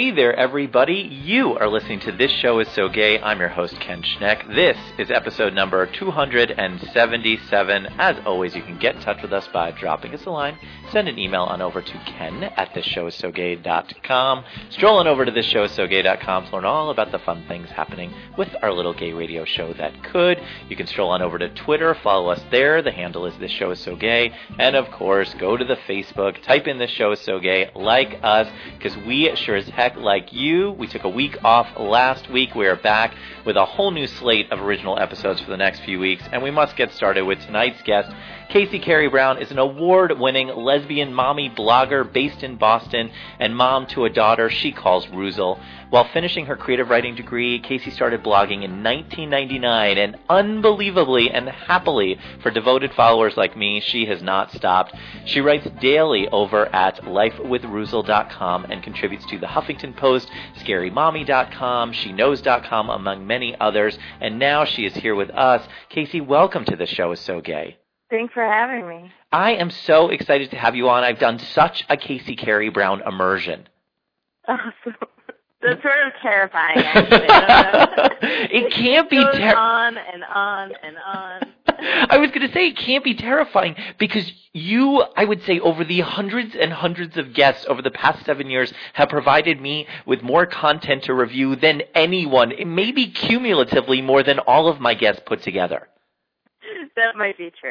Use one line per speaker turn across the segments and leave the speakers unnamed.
Hey there, everybody. You are listening to This Show Is So Gay. I'm your host, Ken Schneck. This is episode number 277. As always, you can get in touch with us by dropping us a line. Send an email on over to ken@thisshowissogay.com. Stroll on over to thisshowissogay.com to learn all about the fun things happening with our little gay radio show that could. You can stroll on over to Twitter. Follow us there. The handle is This Show Is So Gay. And, of course, go to the Facebook. Type in This Show Is So Gay. Like us, because we sure as heck like you. We took a week off last week. We are back with a whole new slate of original episodes for the next few weeks, and we must get started with tonight's guest. Casey Carey Brown is an award-winning lesbian mommy blogger based in Boston and mom to a daughter she calls Ruzel. While finishing her creative writing degree, Casey started blogging in 1999, and unbelievably and happily for devoted followers like me, she has not stopped. She writes daily over at lifewithruzel.com and contributes to the Huffington Post, scarymommy.com, sheknows.com, among many others, and now she is here with us. Casey, welcome to The Show Is So Gay.
Thanks for having me.
I am so excited to have you on. I've done such a Casey Carey Brown immersion.
Awesome. That's sort of terrifying, actually.
It can't be
on and on and on.
I was going to say, it can't be terrifying because you, I would say, over the hundreds and hundreds of guests over the past 7 years have provided me with more content to review than anyone, maybe cumulatively more than all of my guests put together.
That might be true.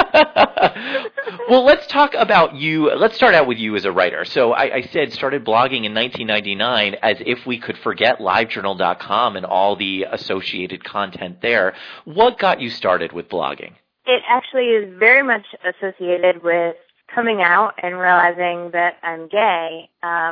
Well, let's talk about you. Let's start out with you as a writer. So I said started blogging in 1999 as if we could forget livejournal.com and all the associated content there. What got you started with blogging?
It actually is very much associated with coming out and realizing that I'm gay.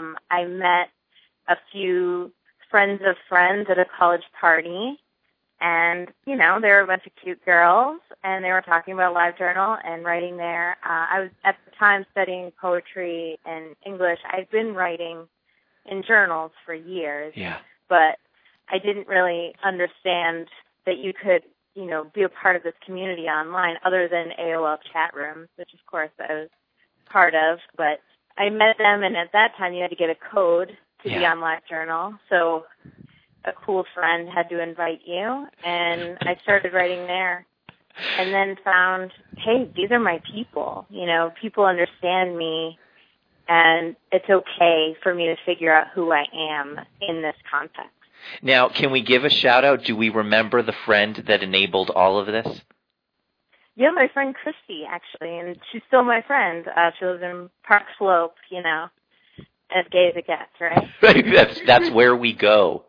I met a few friends of friends at a college party. And, you know, there were a bunch of cute girls, and they were talking about LiveJournal and writing there. I was, at the time, studying poetry and English. I'd been writing in journals for years, but I didn't really understand that you could, you know, be a part of this community online other than AOL chat rooms, which, of course, I was part of. But I met them, and at that time, you had to get a code to be on LiveJournal. So a cool friend had to invite you, and I started writing there, and then found, hey, these are my people. You know, people understand me, and it's okay for me to figure out who I am in this context.
Now, can we give a shout-out? Do we remember the friend that enabled all of this?
Yeah, my friend Christy, actually, and she's still my friend. She lives in Park Slope, you know, as gay as it gets, right?
That's where we go.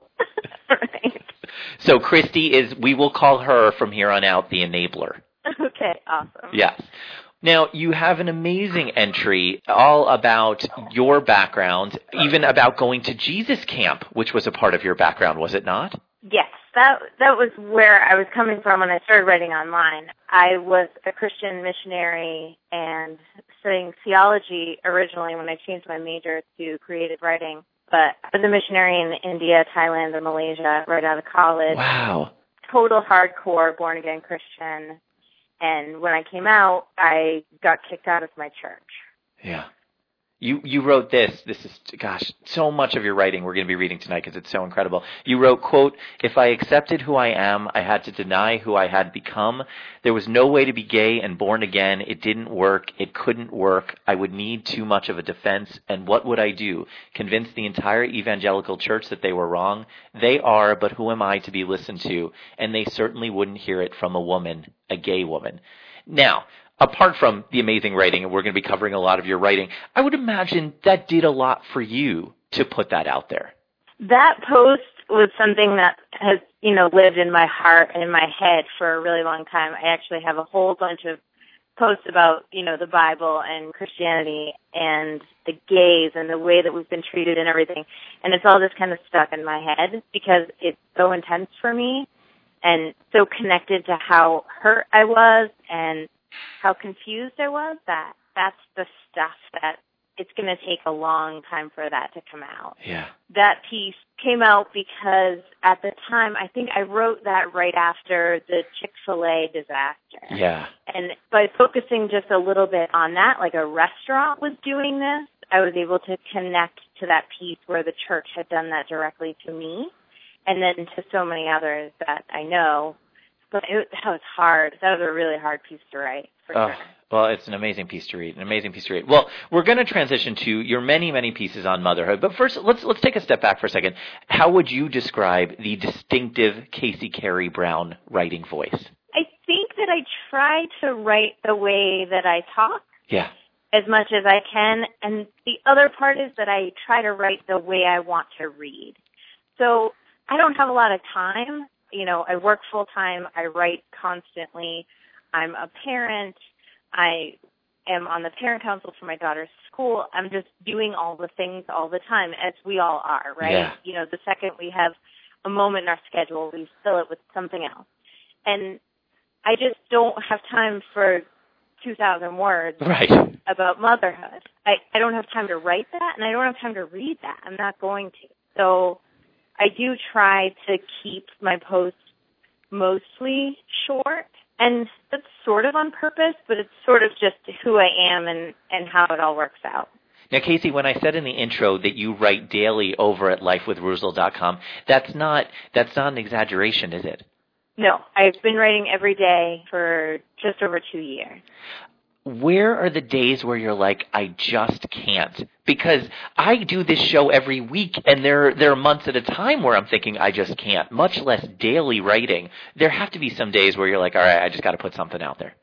Right.
So Christy is, we will call her from here on out the enabler.
Okay, awesome.
Yes. Now, you have an amazing entry all about your background, even about going to Jesus Camp, which was a part of your background, was it not?
Yes, that was where I was coming from when I started writing online. I was a Christian missionary and studying theology originally when I changed my major to creative writing. But I was a missionary in India, Thailand, and Malaysia right out of college.
Wow.
Total hardcore, born-again Christian. And when I came out, I got kicked out of my church.
Yeah. You wrote this. This is, gosh, so much of your writing we're going to be reading tonight because it's so incredible. You wrote, quote, "If I accepted who I am, I had to deny who I had become. There was no way to be gay and born again. It didn't work. It couldn't work. I would need too much of a defense. And what would I do? Convince the entire evangelical church that they were wrong? They are, but who am I to be listened to? And they certainly wouldn't hear it from a woman, a gay woman." Now, apart from the amazing writing, and we're going to be covering a lot of your writing, I would imagine that did a lot for you to put that out there.
That post was something that has, you know, lived in my heart and in my head for a really long time. I actually have a whole bunch of posts about, you know, the Bible and Christianity and the gays and the way that we've been treated and everything. And it's all just kind of stuck in my head because it's so intense for me and so connected to how hurt I was and how confused I was. That's the stuff that it's going to take a long time for that to come out.
Yeah.
That piece came out because at the time, I think I wrote that right after the Chick-fil-A disaster.
Yeah.
And by focusing just a little bit on that, like a restaurant was doing this, I was able to connect to that piece where the church had done that directly to me, and then to so many others that I know. But that was hard. That was a really hard piece to write, for sure.
Well, it's an amazing piece to read, Well, we're going to transition to your many, many pieces on motherhood. But first, let's take a step back for a second. How would you describe the distinctive Casey Carey Brown writing voice?
I think that I try to write the way that I talk.
Yeah.
As much as I can. And the other part is that I try to write the way I want to read. So I don't have a lot of time. You know, I work full time. I write constantly. I'm a parent. I am on the parent council for my daughter's school. I'm just doing all the things all the time, as we all are, right?
Yeah.
You know, the second we have a moment in our schedule, we fill it with something else. And I just don't have time for 2,000 words about motherhood. I don't have time to write that, and I don't have time to read that. I'm not going to. So I do try to keep my posts mostly short, and that's sort of on purpose, but it's sort of just who I am and how it all works out.
Now, Casey, when I said in the intro that you write daily over at lifewithrusel.com, that's not an exaggeration, is it?
No, I've been writing every day for just over 2 years.
Where are the days where you're like, I just can't? Because I do this show every week, and there are months at a time where I'm thinking I just can't, much less daily writing. There have to be some days where you're like, all right, I just got to put something out there.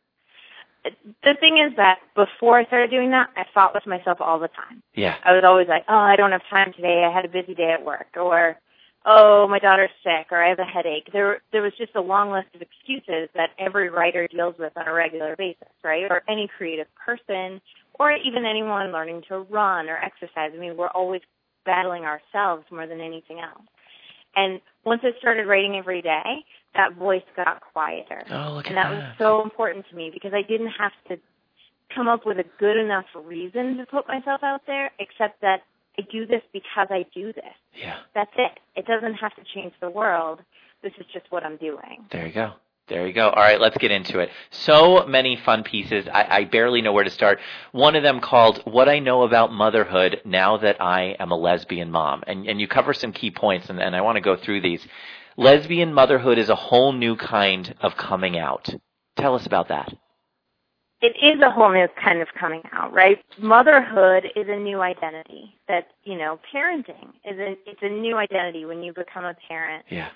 The thing is that before I started doing that, I fought with myself all the time.
Yeah.
I was always like, oh, I don't have time today. I had a busy day at work. Or, oh, my daughter's sick, or I have a headache. There was just a long list of excuses that every writer deals with on a regular basis, right? Or any creative person, or even anyone learning to run or exercise. I mean, we're always battling ourselves more than anything else. And once I started writing every day, that voice got quieter.
Oh, look at
and that was so important to me because I didn't have to come up with a good enough reason to put myself out there, except that I do this because I do this.
Yeah.
That's it. It doesn't have to change the world. This is just what I'm doing.
There you go. There you go. All right, let's get into it. So many fun pieces. I barely know where to start. One of them called What I Know About Motherhood Now That I Am a Lesbian Mom. And you cover some key points, and I want to go through these. Lesbian motherhood is a whole new kind of coming out. Tell us about that.
It is a whole new kind of coming out, right? Motherhood is a new identity. That, you know, parenting it's a new identity when you become a parent.
Yeah.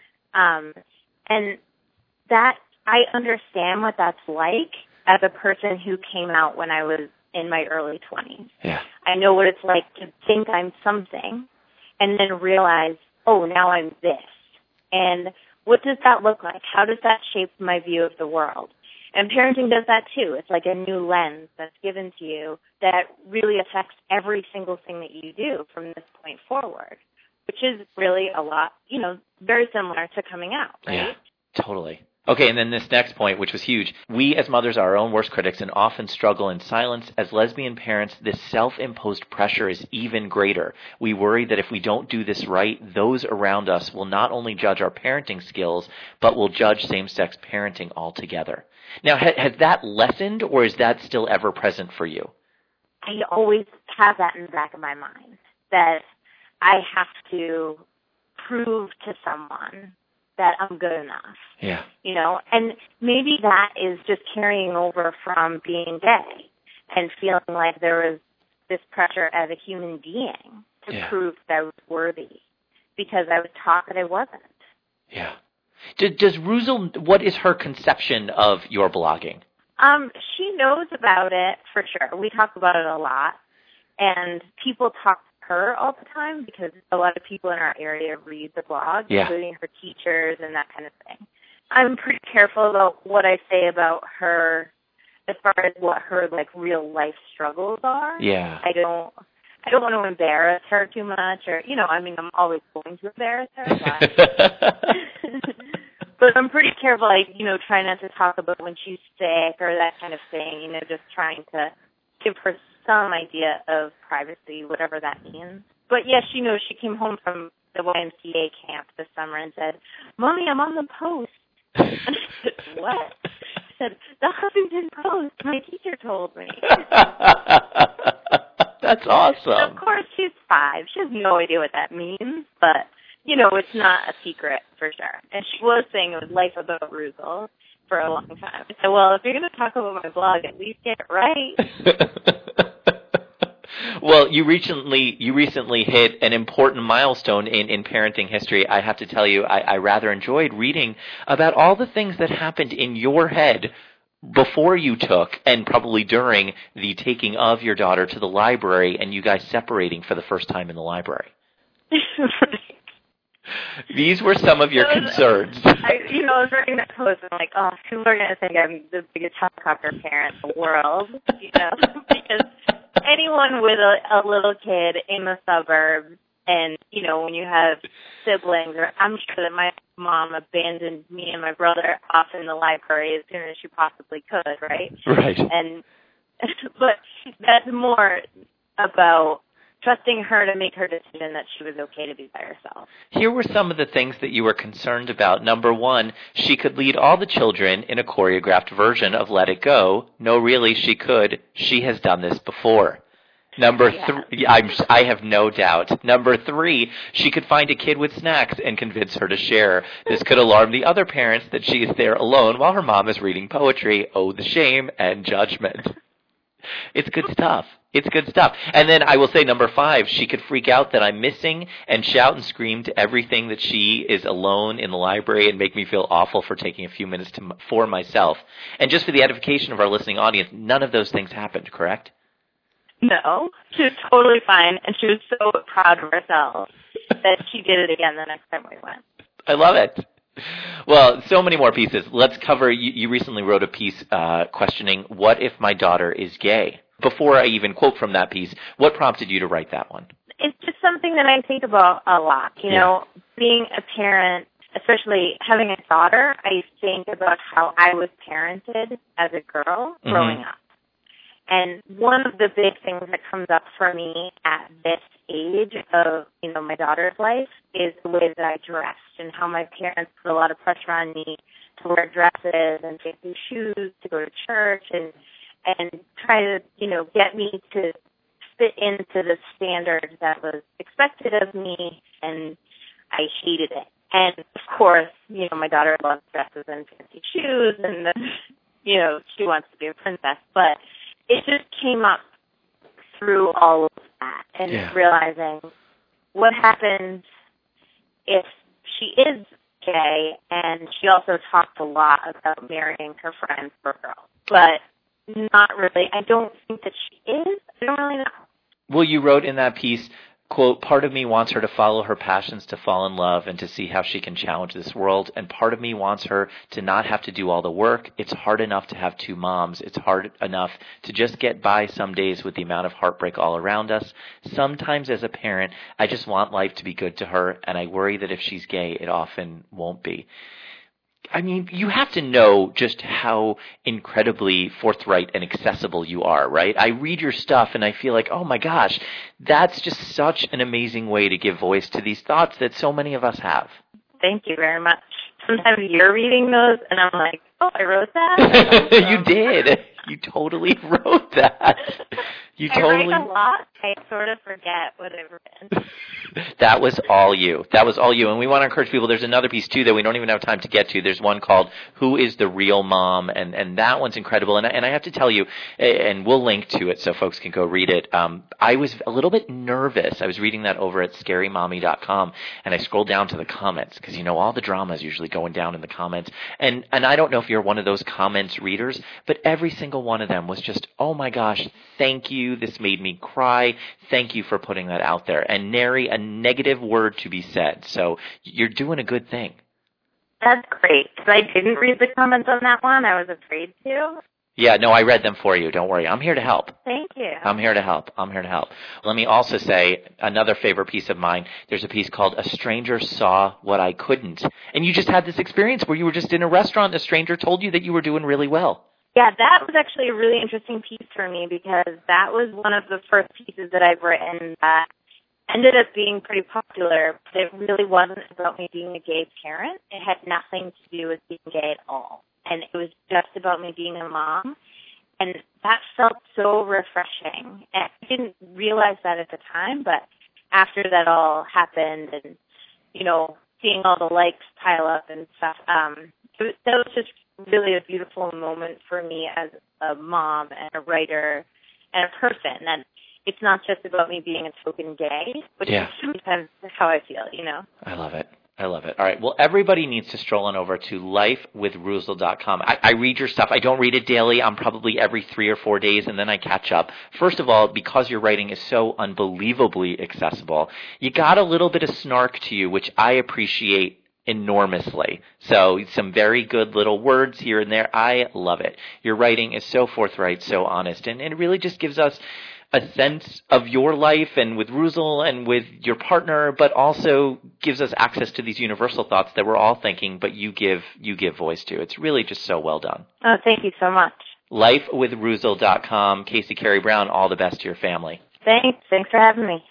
And that I understand what that's like as a person who came out when I was in my early 20s.
Yeah.
I know what it's like to think I'm something and then realize, oh, now I'm this. And what does that look like? How does that shape my view of the world? And parenting does that too. It's like a new lens that's given to you that really affects every single thing that you do from this point forward, which is really a lot, you know, very similar to coming out, right?
Yeah, totally. Okay, and then this next point, which was huge. We as mothers are our own worst critics and often struggle in silence. As lesbian parents, this self-imposed pressure is even greater. We worry that if we don't do this right, those around us will not only judge our parenting skills, but will judge same-sex parenting altogether. Now, has that lessened, or is that still ever present for you?
I always have that in the back of my mind, that I have to prove to someone that I'm good enough.
Yeah.
You know, and maybe that is just carrying over from being gay and feeling like there was this pressure as a human being to prove that I was worthy because I was taught that I wasn't.
Yeah. Does Rusel, what is her conception of your blogging?
She knows about it for sure. We talk about it a lot, and people talk to her all the time because a lot of people in our area read the blog, including her teachers and that kind of thing. I'm pretty careful about what I say about her as far as what her like real life struggles are.
Yeah.
I don't want to embarrass her too much, or I mean, I'm always going to embarrass her, but I'm pretty careful. I try not to talk about when she's sick or that kind of thing. Just trying to give her some idea of privacy, whatever that means. But yeah, she knows. She came home from the YMCA camp this summer and said, "Mommy, I'm on the Post." And I said, "What?" She said, "The Huffington Post. My teacher told me."
That's awesome.
And of course, she's 5. She has no idea what that means, but, it's not a secret for sure. And she was saying it was life about Ruzel for a long time. I said, well, if you're going to talk about my blog, at least get it right.
Well, you recently hit an important milestone in parenting history. I have to tell you, I rather enjoyed reading about all the things that happened in your head before you took and probably during the taking of your daughter to the library and you guys separating for the first time in the library. These were some of your concerns.
I was writing that post and I'm like, oh, people are going to think I'm the biggest helicopter parent in the world, because anyone with a little kid in the suburbs and, when you have siblings, or I'm sure that my mom abandoned me and my brother off in the library as soon as she possibly could, right?
Right.
But that's more about trusting her to make her decision that she was okay to be by herself.
Here were some of the things that you were concerned about. Number 1, she could lead all the children in a choreographed version of Let It Go. No, really, she could. She has done this before. Number 3, I have no doubt. Number 3, she could find a kid with snacks and convince her to share. This could alarm the other parents that she is there alone while her mom is reading poetry. Oh, the shame and judgment. It's good stuff. It's good stuff. And then I will say number 5, she could freak out that I'm missing and shout and scream to everything that she is alone in the library and make me feel awful for taking a few minutes for myself. And just for the edification of our listening audience, none of those things happened, correct?
No, she was totally fine, and she was so proud of herself that she did it again the next time we went.
I love it. Well, so many more pieces. Let's cover, you recently wrote a piece questioning, what if my daughter is gay? Before I even quote from that piece, what prompted you to write that one?
It's just something that I think about a lot. Being a parent, especially having a daughter, I think about how I was parented as a girl growing up. And one of the big things that comes up for me at this age of, my daughter's life is the way that I dressed and how my parents put a lot of pressure on me to wear dresses and fancy shoes, to go to church and try to, get me to fit into the standards that was expected of me, and I hated it. And, of course, my daughter loves dresses and fancy shoes and, she wants to be a princess, but it just came up through all of that and realizing what happens if she is gay, and she also talked a lot about marrying her friends for girls. But not really. I don't think that she is. I don't really know.
Well, you wrote in that piece, quote, part of me wants her to follow her passions, to fall in love, and to see how she can challenge this world. And part of me wants her to not have to do all the work. It's hard enough to have 2 moms. It's hard enough to just get by some days with the amount of heartbreak all around us. Sometimes as a parent, I just want life to be good to her, and I worry that if she's gay, it often won't be. I mean, you have to know just how incredibly forthright and accessible you are, right? I read your stuff and I feel like, oh my gosh, that's just such an amazing way to give voice to these thoughts that so many of us have.
Thank you very much. Sometimes you're reading those and I'm like, oh, I wrote that?
You did. You totally wrote that.
I write a lot. I sort of forget what I've written.
That was all you. That was all you. And we want to encourage people. There's another piece, too, that we don't even have time to get to. There's one called Who is the Real Mom? And that one's incredible. And I have to tell you, and we'll link to it so folks can go read it. I was a little bit nervous. I was reading that over at scarymommy.com, and I scrolled down to the comments because, all the drama is usually going down in the comments. And I don't know if you're one of those comments readers, but every single one of them was just, oh, my gosh, thank you. This made me cry. Thank you for putting that out there. And nary a negative word to be said. So you're doing a good thing.
That's great. Because I didn't read the comments on that one. I was afraid to.
Yeah, no, I read them for you. Don't worry. I'm here to help.
Thank you.
I'm here to help. Let me also say another favorite piece of mine. There's a piece called A Stranger Saw What I Couldn't. And you just had this experience where you were just in a restaurant and a stranger told you that you were doing really well.
Yeah, that was actually a really interesting piece for me because that was one of the first pieces that I've written that ended up being pretty popular, but it really wasn't about me being a gay parent. It had nothing to do with being gay at all. And it was just about me being a mom And that felt so refreshing. And I didn't realize that at the time, but after that all happened and, seeing all the likes pile up and stuff, that was just really a beautiful moment for me as a mom and a writer and a person. And it's not just about me being a token gay, which is sometimes how I feel,
I love it. I love it. All right. Well, everybody needs to stroll on over to lifewithrusel.com. I read your stuff. I don't read it daily. I'm probably every 3 or 4 days, and then I catch up. First of all, because your writing is so unbelievably accessible, you got a little bit of snark to you, which I appreciate enormously. So some very good little words here and there. I love it. Your writing is so forthright, so honest, and it really just gives us a sense of your life and with Rusel and with your partner, but also gives us access to these universal thoughts that we're all thinking, but you give voice to. It's really just so well done.
Oh, thank you so much.
Lifewithrusel.com. Casey Carey Brown, all the best to your family.
Thanks for having me.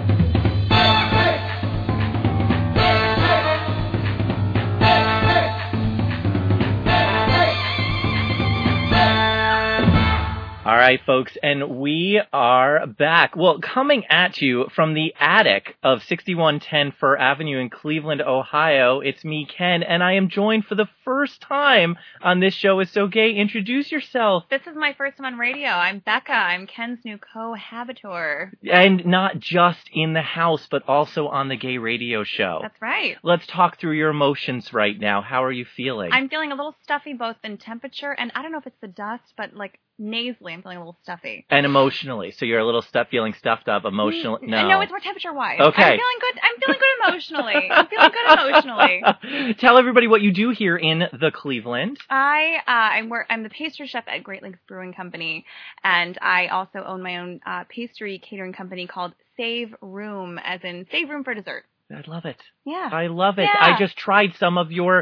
All right, folks, and we are back. Well, coming at you from the attic of 6110 Fir Avenue in Cleveland, Ohio, it's me, Ken, and I am joined for the first time on This Show Is So Gay. Introduce yourself.
This is my first time on radio. I'm Becca. I'm Ken's new cohabitor.
And not just in the house, but also on the gay radio show.
That's right.
Let's talk through your emotions right now. How are you feeling?
I'm feeling a little stuffy, both in temperature, and I don't know if it's the dust, but nasally, I'm feeling a little stuffy.
And emotionally. So you're a little feeling stuffed up emotionally?
No, it's more temperature-wise.
Okay.
I'm feeling good emotionally. I'm feeling good emotionally.
Tell everybody what you do here in the Cleveland.
I'm the pastry chef at Great Lakes Brewing Company, and I also own my own pastry catering company called Save Room, as in Save Room for Dessert.
I love it.
Yeah.
I love it.
Yeah.
I just tried some of your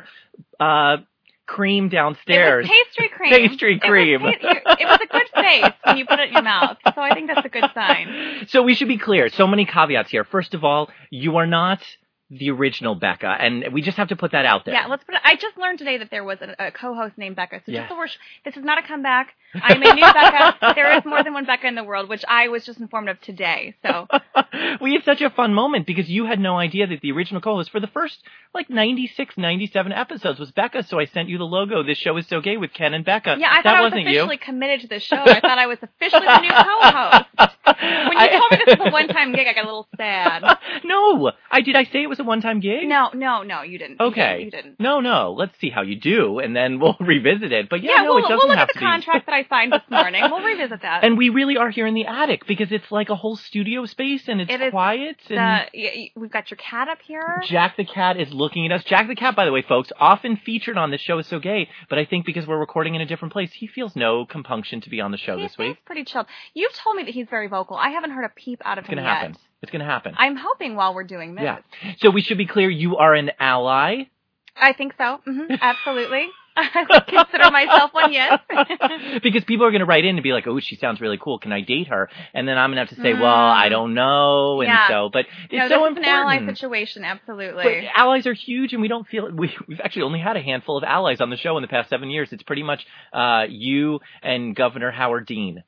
cream downstairs.
It was pastry cream.
Pastry cream.
It was a good face when you put it in your mouth, so I think that's a good sign.
So we should be clear. So many caveats here. First of all, you are not the original Becca, and we just have to put that out there.
Yeah, let's put it. I just learned today that there was a co-host named Becca, so
Yeah.
this is not a comeback. I'm a new Becca. There is more than one Becca in the world, which I was just informed of today. So
we had such a fun moment because you had no idea that the original co-host for the first 96, 97 episodes was Becca, so I sent you the logo. This Show Is So Gay with Ken and Becca.
Yeah, I thought
that
I was
wasn't
officially
you.
committed to this show. I thought I was officially the new co-host. When you told me this was a one-time gig, I got a little sad.
No, did I say it was a one-time gig?
No, you didn't.
Okay.
You didn't.
No. Let's see how you do, and then we'll revisit it. But it doesn't
we'll look
have
at
to
the contract that I signed this morning. We'll revisit that.
And we really are here in the attic because it's like a whole studio space, and it's quiet. And
we've got your cat up here.
Jack the cat is looking at us. Jack the cat, by the way, folks, often featured on This Show Is So Gay, but I think because we're recording in a different place, he feels no compunction to be on the show this week.
He's pretty chilled. You've told me that he's very vocal. I haven't heard a peep out of him yet.
It's going to happen.
I'm hoping while we're doing this.
Yeah. So we should be clear, you are an ally.
I think so. Mm-hmm. Absolutely. I would consider myself one, yes.
Because people are going to write in and be like, oh, she sounds really cool. Can I date her? And then I'm going to have to say, well, I don't know. And but it's so important.
It's an ally situation, absolutely.
But allies are huge, and we don't feel we've actually only had a handful of allies on the show in the past 7 years. It's pretty much you and Governor Howard Dean.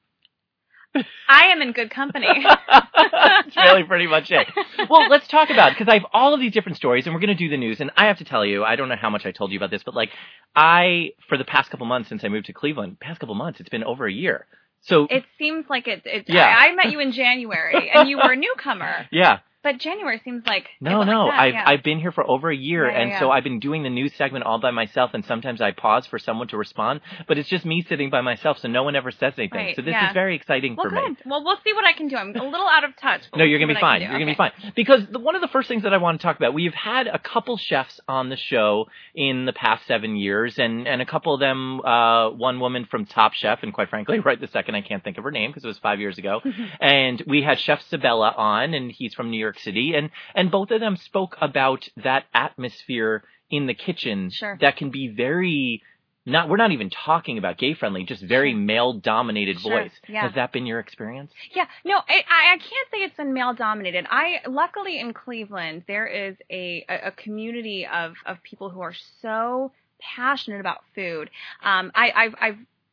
I am in good company.
That's really pretty much it. Well, let's talk about it, because I have all of these different stories, and we're going to do the news. And I have to tell you, I don't know how much I told you about this, but for the past couple months since I moved to Cleveland, it's been over a year. So
it seems like it.
Yeah.
I met you in January, and you were a newcomer.
Yeah.
But January seems like
No. I've been here for over a year,
so
I've been doing the news segment all by myself, and sometimes I pause for someone to respond, but it's just me sitting by myself, so no one ever says anything.
Right,
so this is very exciting for me.
Well, we'll see what I can do. I'm a little out of touch.
No, you're going to be fine. You're going to be fine. Because one of the first things that I want to talk about, we've had a couple chefs on the show in the past 7 years, and a couple of them, one woman from Top Chef, and quite frankly, right this second, I can't think of her name because it was 5 years ago. And we had Chef Sabella on, and he's from New York City, and both of them spoke about that atmosphere in the kitchen that can be very, we're not even talking about gay-friendly, just very male-dominated voice. Yeah. Has that been your experience?
Yeah. No, I can't say it's been male-dominated. Luckily in Cleveland, there is a community of people who are so passionate about food. I've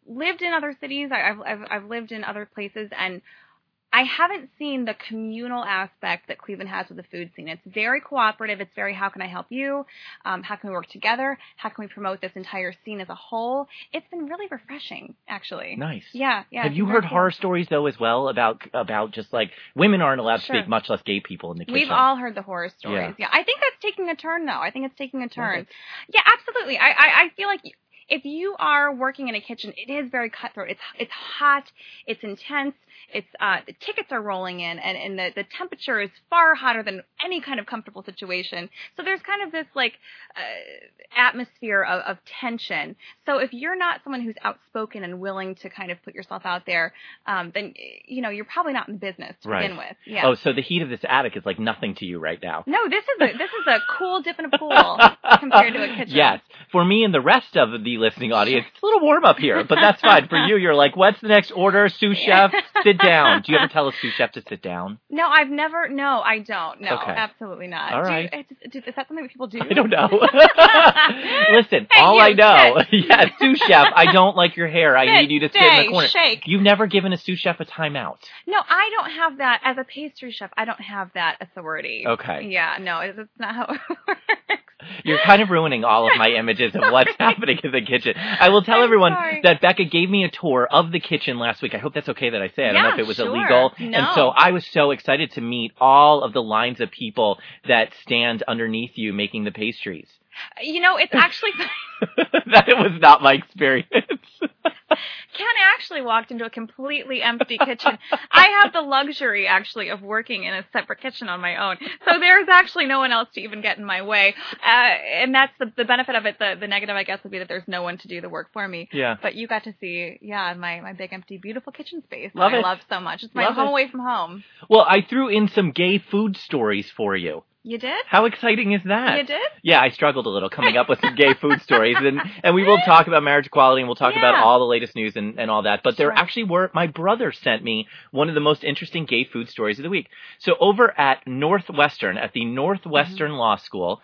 lived in other cities. I've lived in other places, and I haven't seen the communal aspect that Cleveland has with the food scene. It's very cooperative. It's very, how can I help you? How can we work together? How can we promote this entire scene as a whole? It's been really refreshing, actually.
Nice.
Yeah.
Have you heard horror stories, though, as well, about just like women aren't allowed to speak, much less gay people in the kitchen?
We've all heard the horror stories. Yeah. I think that's taking a turn, though. I think it's taking a turn. Okay. Yeah, absolutely. I feel like if you are working in a kitchen, it is very cutthroat. It's hot. It's intense. It's the tickets are rolling in, and the temperature is far hotter than any kind of comfortable situation. So there's kind of this like atmosphere of tension. So if you're not someone who's outspoken and willing to kind of put yourself out there, then you're probably not in the business to begin with. Yeah.
Oh, so the heat of this attic is like nothing to you right now.
No, this is a cool dip in a pool compared to a kitchen.
Yes. For me and the rest of the listening audience, it's a little warm up here, but that's fine. For you, you're like, what's the next order? Sous chef, sit down. Do you ever tell a sous chef to sit down?
No, I've never. No, I don't. No,
okay.
Absolutely not.
All right.
Is that something that people do?
I don't know. Listen, all I know, yeah, sous chef, I don't like your hair. I need you to sit in the corner.
Shake.
You've never given a sous chef a timeout.
No, I don't have that. As a pastry chef, I don't have that authority.
Okay.
Yeah, no, it's not how it works.
You're kind of ruining all of my images of what's happening in the kitchen. I will tell everyone that Becca gave me a tour of the kitchen last week. I hope that's okay that I say. I don't know if it was illegal.
No.
And so I was so excited to meet all of the lines of people that stand underneath you making the pastries.
It's actually...
That was not my experience.
Ken actually walked into a completely empty kitchen. I have the luxury, actually, of working in a separate kitchen on my own. So there's actually no one else to even get in my way. And that's the benefit of it. The negative, I guess, would be that there's no one to do the work for me.
Yeah.
But you got to see, my big, empty, beautiful kitchen space
that
I love so much. It's my home away from home.
Well, I threw in some gay food stories for you.
You did?
How exciting is that?
You did?
Yeah, I struggled a little coming up with some gay food stories, and we will talk about marriage equality, and we'll talk about all the latest news and all that. But there actually were, my brother sent me one of the most interesting gay food stories of the week. So over at Northwestern, at the Northwestern Law School,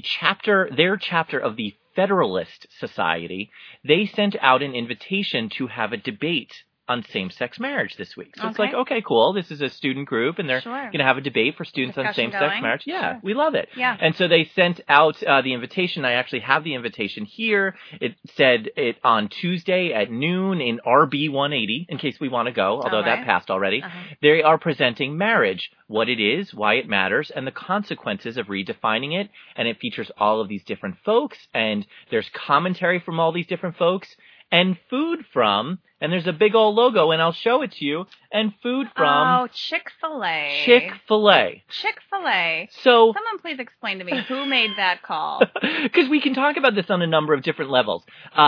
their chapter of the Federalist Society, they sent out an invitation to have a debate on same-sex marriage this week. So it's like, okay, cool. This is a student group, and they're going to have a debate for students on same-sex marriage. Yeah, we love it.
Yeah.
And so they sent out the invitation. I actually have the invitation here. It said it on Tuesday at noon in RB 180, in case we want to go, although that passed already. They are presenting marriage, what it is, why it matters, and the consequences of redefining it. And it features all of these different folks, and there's commentary from all these different folks, and food from, and there's a big old logo, and I'll show it to you, and food from...
Oh, Chick-fil-A.
Chick-fil-A.
Chick-fil-A.
So...
Someone please explain to me who made that call.
Because we can talk about this on a number of different levels.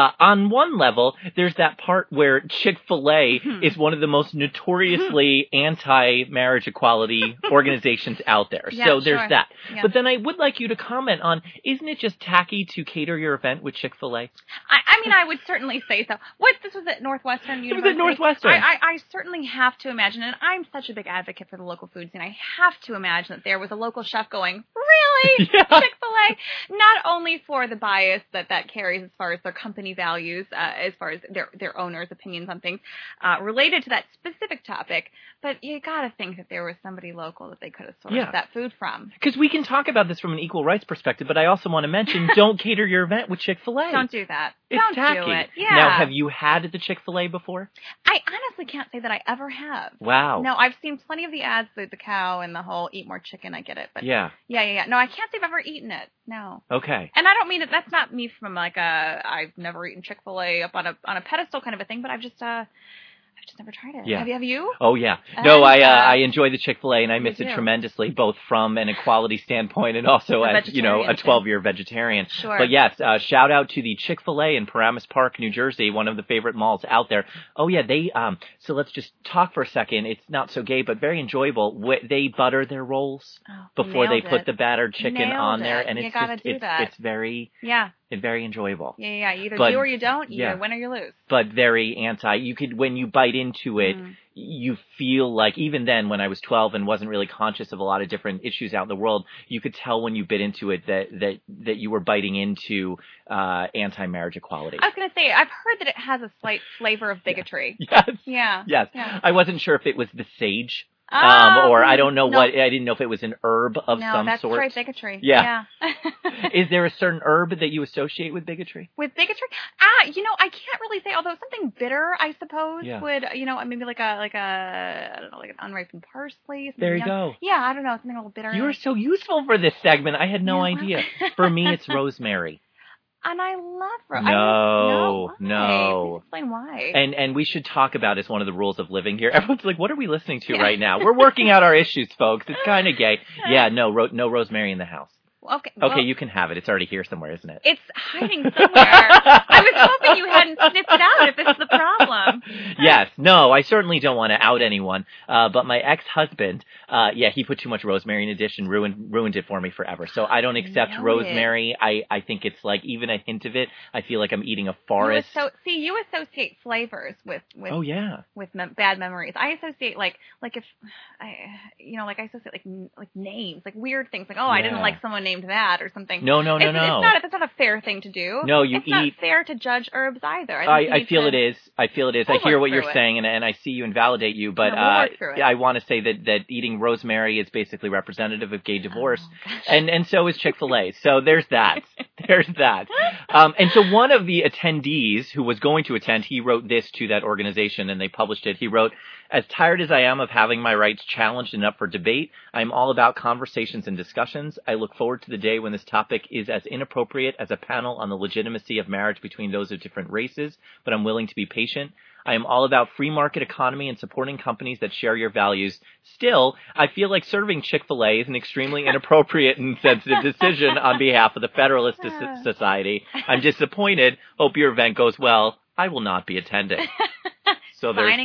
On one level, there's that part where Chick-fil-A is one of the most notoriously anti-marriage equality organizations out there.
Yeah,
so there's that.
Yeah.
But then I would like you to comment on, isn't it just tacky to cater your event with Chick-fil-A?
I mean, I would certainly say so. This was at Northwestern University?
It was at Northwestern.
I certainly have to imagine, and I'm such a big advocate for the local food scene, I have to imagine that there was a local chef going, really?
Yeah.
Chick-fil-A? Not only for the bias that carries as far as their company values, as far as their owners' opinions on things related to that specific topic, but you gotta think that there was somebody local that they could have sourced that food from.
Because we can talk about this from an equal rights perspective, but I also want to mention, don't cater your event with Chick-fil-A.
Don't do that.
Don't
tacky.
Do
it. Yeah.
Now, have you had the Chick-fil-A before?
I honestly can't say that I ever have.
Wow.
No, I've seen plenty of the ads, the cow and the whole eat more chicken. I get it. But
yeah.
No, I can't say I've ever eaten it. No.
Okay.
And I don't mean it. That's not me from like I've never eaten Chick-fil-A up on a pedestal kind of a thing. But I've just never tried it.
Yeah.
Have you?
Oh, yeah. No, I enjoy the Chick-fil-A, and I miss it tremendously, both from an equality standpoint and also as, a 12-year vegetarian.
Sure.
But yes, shout out to the Chick-fil-A in Paramus Park, New Jersey, one of the favorite malls out there. Oh, yeah, they, so let's just talk for a second. It's not so gay, but very enjoyable. They butter their rolls before they put the battered chicken on there, and it's
it's very...
Yeah. and very enjoyable.
Yeah. You either do or you don't. You either win or you lose.
But very anti. When you bite into it, you feel like, even then when I was 12 and wasn't really conscious of a lot of different issues out in the world, you could tell when you bit into it that you were biting into anti-marriage equality.
I was going to say, I've heard that it has a slight flavor of bigotry.
Yes.
Yeah.
Yes.
Yeah.
I wasn't sure if it was the sage. Or I don't know what, I didn't know if it was an herb of some sort.
No, that's straight bigotry.
Yeah. Is there a certain herb that you associate with bigotry?
With bigotry? I can't really say, although something bitter, I suppose, would, maybe like I don't know, like an unripened parsley.
There you go.
Yeah, I don't know, something a little bitter.
You are so useful for this segment. I had no idea. For me, it's rosemary.
And I love
rosemary. No.
Please explain why.
And we should talk about it as one of the rules of living here. Everyone's like, what are we listening to right now? We're working out our issues, folks. It's kind of gay. Yeah, no rosemary in the house. Okay, you can have it. It's already here somewhere, isn't it?
It's hiding somewhere. I was hoping you hadn't sniffed it out if this is the problem.
Yes. No, I certainly don't want to out anyone. But my ex-husband, he put too much rosemary in a dish and ruined it for me forever. So I don't accept rosemary. I think it's like, even a hint of it, I feel like I'm eating a forest.
You associate flavors with bad memories. I associate I associate like names, like weird things, like I didn't like someone named that or something.
No.
It's not a fair thing to do.
No,
it's not fair to judge herbs either.
I feel it is. I hear what you're saying, and I see you and validate you, but I want to say that eating rosemary is basically representative of gay divorce, and so is Chick-fil-A. So there's that. And so one of the attendees who was going to attend, he wrote this to that organization, and they published it. He wrote, "As tired as I am of having my rights challenged and up for debate, I'm all about conversations and discussions. I look forward to the day when this topic is as inappropriate as a panel on the legitimacy of marriage between those of different races, but I'm willing to be patient. I am all about free market economy and supporting companies that share your values. Still, I feel like serving Chick-fil-A is an extremely inappropriate and sensitive decision on behalf of the Federalist Society. I'm disappointed. Hope your event goes well. I will not be attending." So there's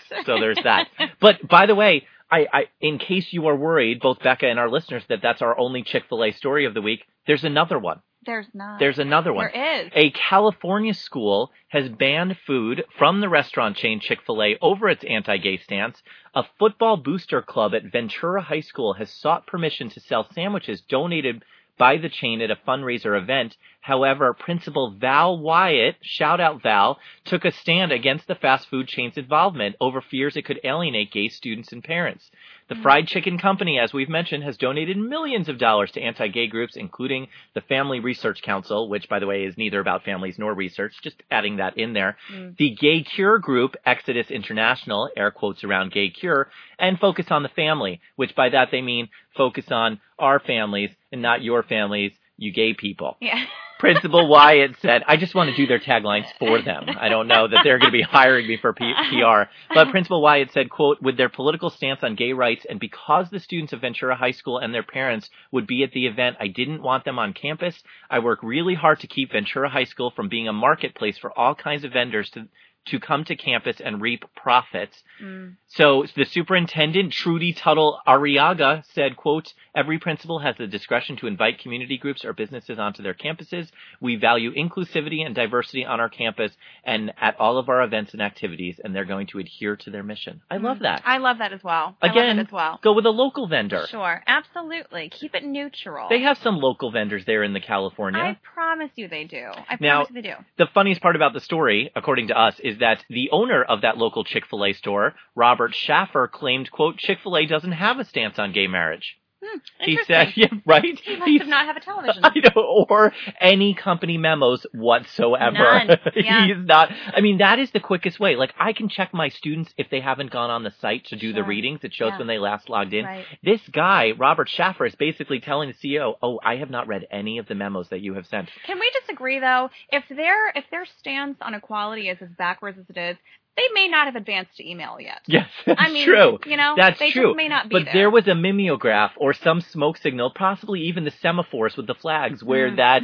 that. But by the way, I in case you are worried, both Becca and our listeners, that's our only Chick-fil-A story of the week, there's another one.
There's not.
There's another one.
There is.
A California school has banned food from the restaurant chain Chick-fil-A over its anti-gay stance. A football booster club at Ventura High School has sought permission to sell sandwiches donated by the chain at a fundraiser event. However, Principal Val Wyatt, shout out Val, took a stand against the fast food chain's involvement over fears it could alienate gay students and parents. The Fried Chicken Company, as we've mentioned, has donated millions of dollars to anti-gay groups, including the Family Research Council, which, by the way, is neither about families nor research, just adding that in there. The Gay Cure group, Exodus International, air quotes around Gay Cure, and Focus on the Family, which by that they mean focus on our families and not your families, you gay people.
Yeah.
Principal Wyatt said, I just want to do their taglines for them. I don't know that they're going to be hiring me for PR. But Principal Wyatt said, quote, "With their political stance on gay rights and because the students of Ventura High School and their parents would be at the event, I didn't want them on campus. I work really hard to keep Ventura High School from being a marketplace for all kinds of vendors to come to campus and reap profits." So the superintendent, Trudy Tuttle Arriaga, said, quote, "Every principal has the discretion to invite community groups or businesses onto their campuses. We value inclusivity and diversity on our campus and at all of our events and activities, and they're going to adhere to their mission." I love that.
I love that as well.
Again, go with a local vendor.
Sure, absolutely. Keep it neutral.
They have some local vendors there in the California.
I promise you they do. The
funniest part about the story, according to us, is that the owner of that local Chick-fil-A store, Robert Schaffer, claimed, quote, "Chick-fil-A doesn't have a stance on gay marriage." He said, yeah, right?
He must not have a television.
I know, or any company memos whatsoever.
None. Yeah.
He's not. I mean, that is the quickest way. Like, I can check my students if they haven't gone on the site to do the readings. It shows when they last logged in.
Right.
This guy, Robert Schaffer, is basically telling the CEO, "Oh, I have not read any of the memos that you have sent."
Can we disagree, though? If their stance on equality is as backwards as it is, they may not have advanced to email yet.
Yes, that's true. That's
they
true.
Just may not be
but there was a mimeograph or some smoke signal, possibly even the semaphores with the flags, where that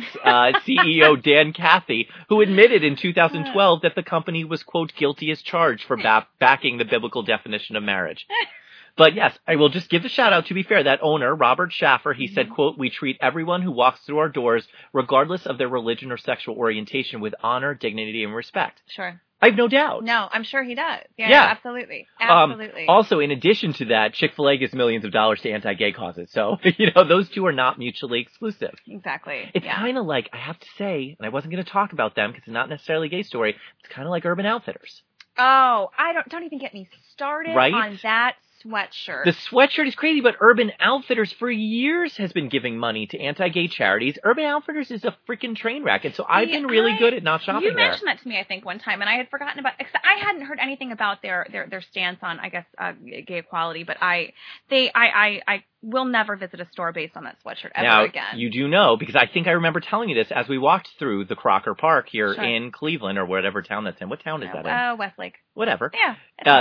CEO, Dan Cathy, who admitted in 2012 that the company was, quote, "guilty as charged" for backing the biblical definition of marriage. But yes, I will just give the shout out. To be fair, that owner, Robert Schaffer, he said, quote, "We treat everyone who walks through our doors, regardless of their religion or sexual orientation, with honor, dignity, and respect."
Sure.
I have no doubt.
No, I'm sure he does. Yeah,
Yeah.
absolutely. Absolutely.
Also, in addition to that, Chick-fil-A gives millions of dollars to anti-gay causes. So, those two are not mutually exclusive.
Exactly.
It's kind of like, I have to say, and I wasn't going to talk about them because it's not necessarily a gay story, it's kind of like Urban Outfitters.
Oh, don't even get me started
Right?
on that sweatshirt.
The sweatshirt is crazy, but Urban Outfitters for years has been giving money to anti-gay charities. Urban Outfitters is a freaking train wreck, and so I've been really good at not shopping there.
You mentioned that to me, I think, one time, and I had forgotten about. I hadn't heard anything about their stance on, I guess, gay equality, but I will never visit a store based on that sweatshirt ever again.
Now, you do know, because I think I remember telling you this as we walked through the Crocker Park here in Cleveland, or whatever town that's in. What town is that in?
Westlake.
Whatever.
Yeah.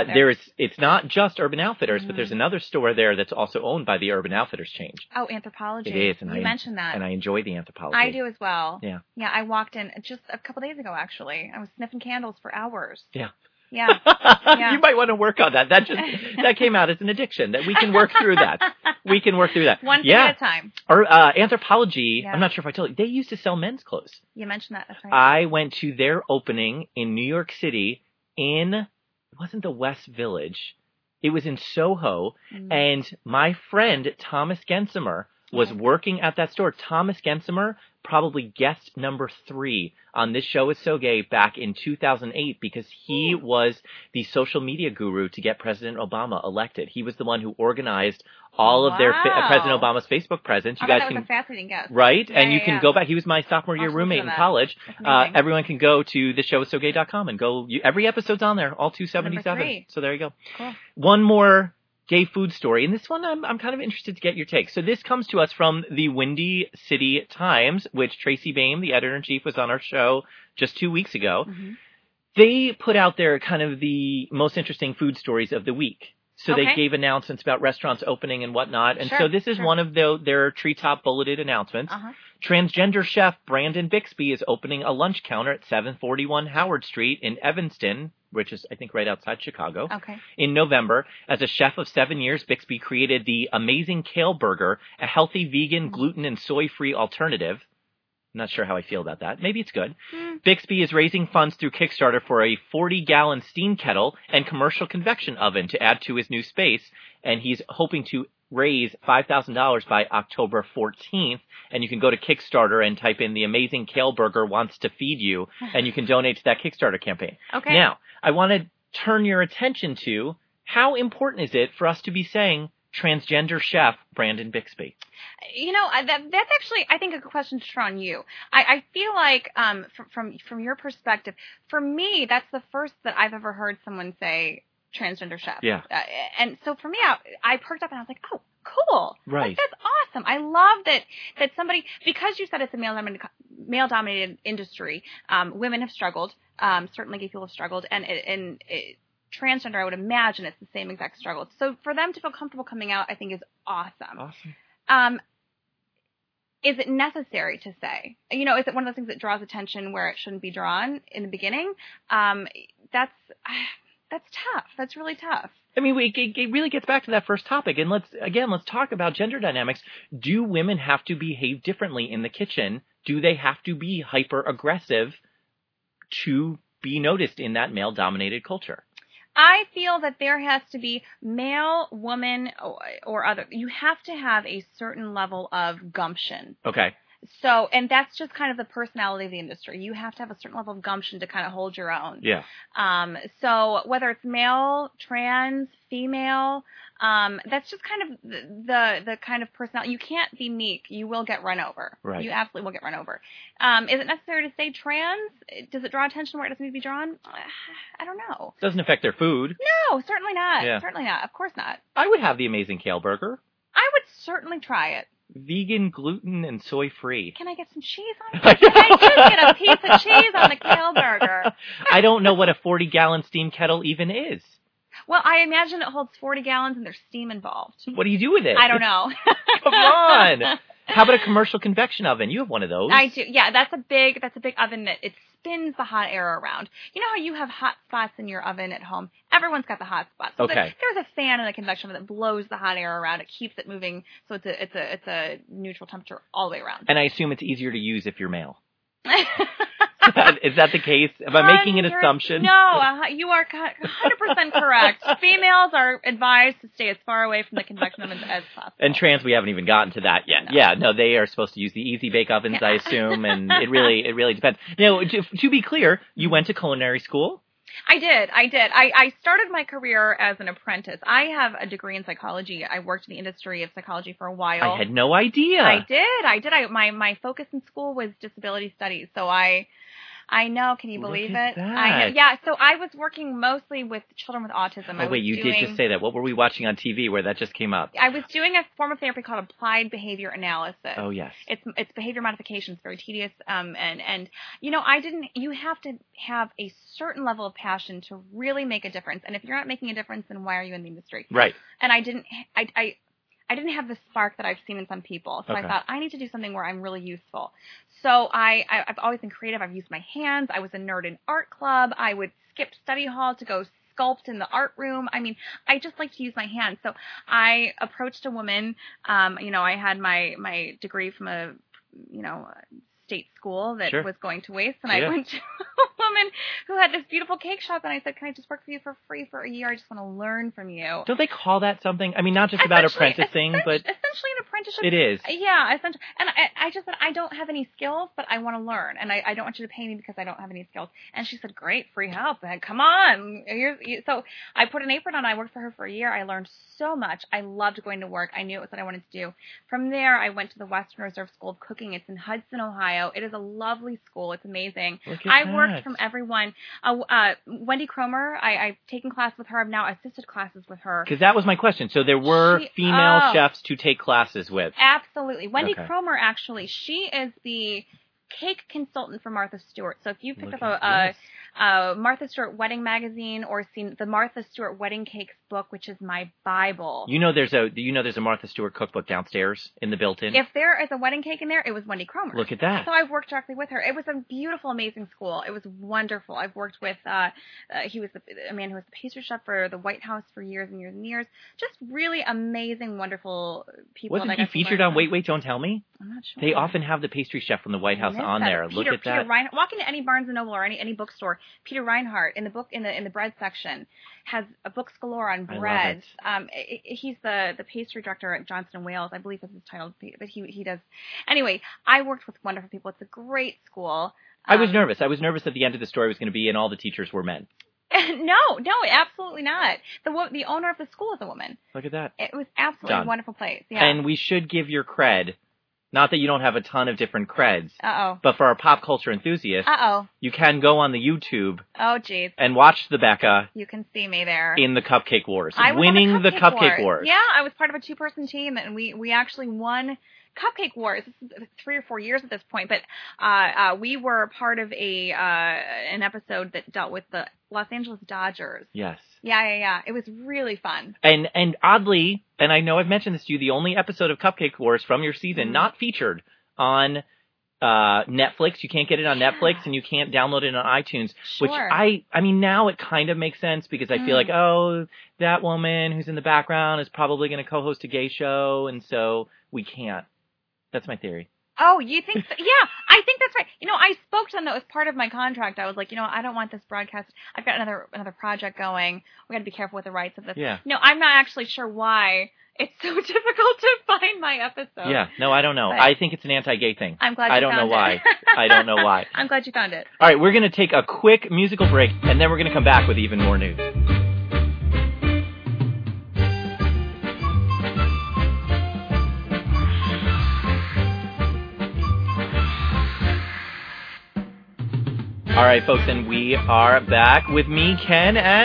It's not just Urban Outfitters, but there's another store there that's also owned by the Urban Outfitters chain.
Oh, Anthropologie.
It is. And
you mentioned that.
And I enjoy the Anthropologie.
I do as well.
Yeah.
Yeah, I walked in just a couple days ago, actually. I was sniffing candles for hours.
Yeah.
Yeah. Yeah.
You might want to work on that. That came out as an addiction. That we can work through that. We can work through that.
One thing at a time.
Or Anthropologie,
Yeah.
I'm not sure if I told you, they used to sell men's clothes.
You mentioned that. That's right.
I went to their opening in New York City it wasn't the West Village. It was in Soho. And my friend, Thomas Gensimer, was working at that store. Thomas Gensimer, probably guest number 3 on This Show Is So Gay back in 2008 because he was the social media guru to get President Obama elected. He was the one who organized all of their President Obama's Facebook presence. You guys
that
can
was a fascinating guest.
Right?
Yeah,
and you can go back. He was my sophomore year roommate in college. Everyone can go to theshowissogay.com and go. Every episode's on there, all 277. So there you go.
Cool.
One more gay food story, and this one I'm kind of interested to get your take. So this comes to us from the Windy City Times, which Tracy Bain, the editor-in-chief, was on our show just 2 weeks ago. They put out their kind of the most interesting food stories of the week. So they gave announcements about restaurants opening and whatnot. And so this is one of their treetop bulleted announcements. Transgender chef Brandon Bixby is opening a lunch counter at 741 Howard Street in Evanston, which is, I think, right outside Chicago, in November. As a chef of 7 years, Bixby created the Amazing Kale Burger, a healthy vegan, gluten, and soy-free alternative. I'm not sure how I feel about that. Maybe it's good. Bixby is raising funds through Kickstarter for a 40-gallon steam kettle and commercial convection oven to add to his new space, and he's hoping to raise $5,000 by October 14th, and you can go to Kickstarter and type in The Amazing Kale Burger Wants to Feed You, and you can donate to that Kickstarter campaign. Now, I want to turn your attention to how important is it for us to be saying transgender chef Brandon Bixby?
That's actually, I think, a good question to throw on you. I feel like, from your perspective, for me, that's the first that I've ever heard someone say transgender chef.
Yeah.
And so for me, I perked up and I was like, oh, cool.
Right.
Like, that's awesome. I love that somebody, because you said it's a male-dominated industry, women have struggled, certainly gay people have struggled, and transgender, I would imagine it's the same exact struggle. So for them to feel comfortable coming out, I think is awesome. Is it necessary to say? Is it one of those things that draws attention where it shouldn't be drawn in the beginning? That's tough. That's really tough.
I mean, it really gets back to that first topic. And let's talk about gender dynamics. Do women have to behave differently in the kitchen? Do they have to be hyper aggressive to be noticed in that male-dominated culture?
I feel that there has to be male, woman, or other. You have to have a certain level of gumption.
Okay.
So, and that's just kind of the personality of the industry. You have to have a certain level of gumption to kind of hold your own.
Yeah.
So whether it's male, trans, female, that's just kind of the kind of personality. You can't be meek. You will get run over.
Right.
You absolutely will get run over. Is it necessary to say trans? Does it draw attention where it doesn't need to be drawn? I don't know.
Doesn't affect their food.
No, certainly not.
Yeah.
Certainly not. Of course not.
I would have the Amazing Kale Burger.
I would certainly try it.
Vegan, gluten, and soy-free.
Can I get some cheese on it? Can I just get a piece of cheese on the kale burger?
I don't know what a 40-gallon steam kettle even is.
Well, I imagine it holds 40 gallons and there's steam involved.
What do you do with it?
I don't know.
Come on. How about a commercial convection oven? You have one of those.
I do. Yeah, that's a big oven that it spins the hot air around. You know how you have hot spots in your oven at home? Everyone's got the hot spots. So
Okay.
there's a fan in the convection oven that blows the hot air around. It keeps it moving, so it's a neutral temperature all the way around.
And I assume it's easier to use if you're male. Is that the case? Am I making an assumption?
No, you are 100% correct. Females are advised to stay as far away from the convection ovens as possible.
And trans, we haven't even gotten to that yet.
No.
Yeah, no, they are supposed to use the easy bake ovens, I assume, and it really depends. Now, to be clear, you went to culinary school?
I did. I started my career as an apprentice. I have a degree in psychology. I worked in the industry of psychology for a while.
I had no idea.
I did. My focus in school was disability studies, so I know. Can you believe
Look at
it?
that.
I know. Yeah. So I was working mostly with children with autism.
Oh, wait, you did just say that. What were we watching on TV where that just came up?
I was doing a form of therapy called applied behavior analysis.
Oh, yes.
It's behavior modification. It's very tedious. And you know, you have to have a certain level of passion to really make a difference. And if you're not making a difference, then why are you in the industry?
Right.
And I didn't have the spark that I've seen in some people. So
Okay.
I thought, I need to do something where I'm really useful. So I've always been creative. I've used my hands. I was a nerd in art club. I would skip study hall to go sculpt in the art room. I mean, I just like to use my hands. So I approached a woman. You know, I had my degree from a state school that
Sure.
was going to waste, and
Yeah.
I went to a woman who had this beautiful cake shop, and I said, "Can I just work for you for free for a year? I just want to learn from you."
Don't they call that something? I mean, not just about apprenticing, but
essentially an apprenticeship.
it is.
Yeah, essentially. And I just said, I don't have any skills, but I want to learn, and I don't want you to pay me because I don't have any skills. And she said, "Great, free help. Come on." So I put an apron on. I worked for her for a year. I learned so much. I loved going to work. I knew it was what I wanted to do. From there, I went to the Western Reserve School of Cooking. It's in Hudson, Ohio. It is a lovely school. It's amazing.
Look at
I
that.
worked from everyone. Wendy Cromer, I've taken class with her. I've now assisted classes with her.
Because that was my question. So there were female
oh.
chefs to take classes with.
Absolutely. Wendy
Okay.
Cromer, actually, she is the cake consultant for Martha Stewart. So if you picked
Look
up
at this.
a Martha Stewart wedding magazine or seen the Martha Stewart wedding cakes book, which is my Bible.
You know there's a Martha Stewart cookbook downstairs in the built-in?
If there is a wedding cake in there, it was Wendy Cromer.
Look at that.
So I've worked directly with her. It was a beautiful, amazing school. It was wonderful. I've worked with, he was a man who was the pastry chef for the White House for years and years and years. Just really amazing, wonderful people.
Wasn't
that I
he
got to
featured
learn
on
from.
Wait, Don't Tell Me?
I'm not sure.
They often have the pastry chef from the White House
I missed
on
that.
there. Look at
Peter
that.
Reinhardt. Walk into any Barnes & Noble or any bookstore. Peter Reinhardt in the book in the bread section has a books galore on
I love
breads. He's the pastry director at Johnson & Wales, I believe is his title, but he does. Anyway, I worked with wonderful people. It's a great school.
I was nervous. I was nervous that the end of the story was going to be and all the teachers were men.
No, absolutely not. The owner of the school is a woman.
Look at that.
It was absolutely
Done.
a wonderful place. Yeah.
And we should give your cred. Not that you don't have a ton of different creds,
Uh-oh.
but for our pop culture enthusiasts,
Uh-oh.
you can go on the YouTube
Oh, geez.
and watch the Becca
You can see me there.
in the Cupcake Wars,
I was
winning
on
the Cupcake Wars.
Yeah, I was part of a 2-person team, and we actually won Cupcake Wars. This is 3 or 4 years at this point, but we were part of an episode that dealt with the Los Angeles Dodgers.
Yes.
Yeah. It was really fun.
And oddly, and I know I've mentioned this to you, the only episode of Cupcake Wars from your season not featured on Netflix. You can't get it on Netflix, and you can't download it on iTunes.
Sure.
Which I mean, now it kind of makes sense because I feel like, oh, that woman who's in the background is probably going to co-host a gay show, and so we can't. That's my theory.
Oh, you think so? Yeah, I think that's right. You know, I spoke to them. That was part of my contract. I was like, I don't want this broadcast. I've got another project going. We got to be careful with the rights of this.
Yeah.
No, I'm not actually sure why it's so difficult to find my episode.
Yeah. No, I don't know.
But
I think it's an anti-gay thing.
I'm glad
I
you
don't know
found
why.
it.
I don't know why.
I'm glad you found it.
All right, we're going to take a quick musical break, and then we're going to come back with even more news. All right, folks, and we are back with me, Ken, and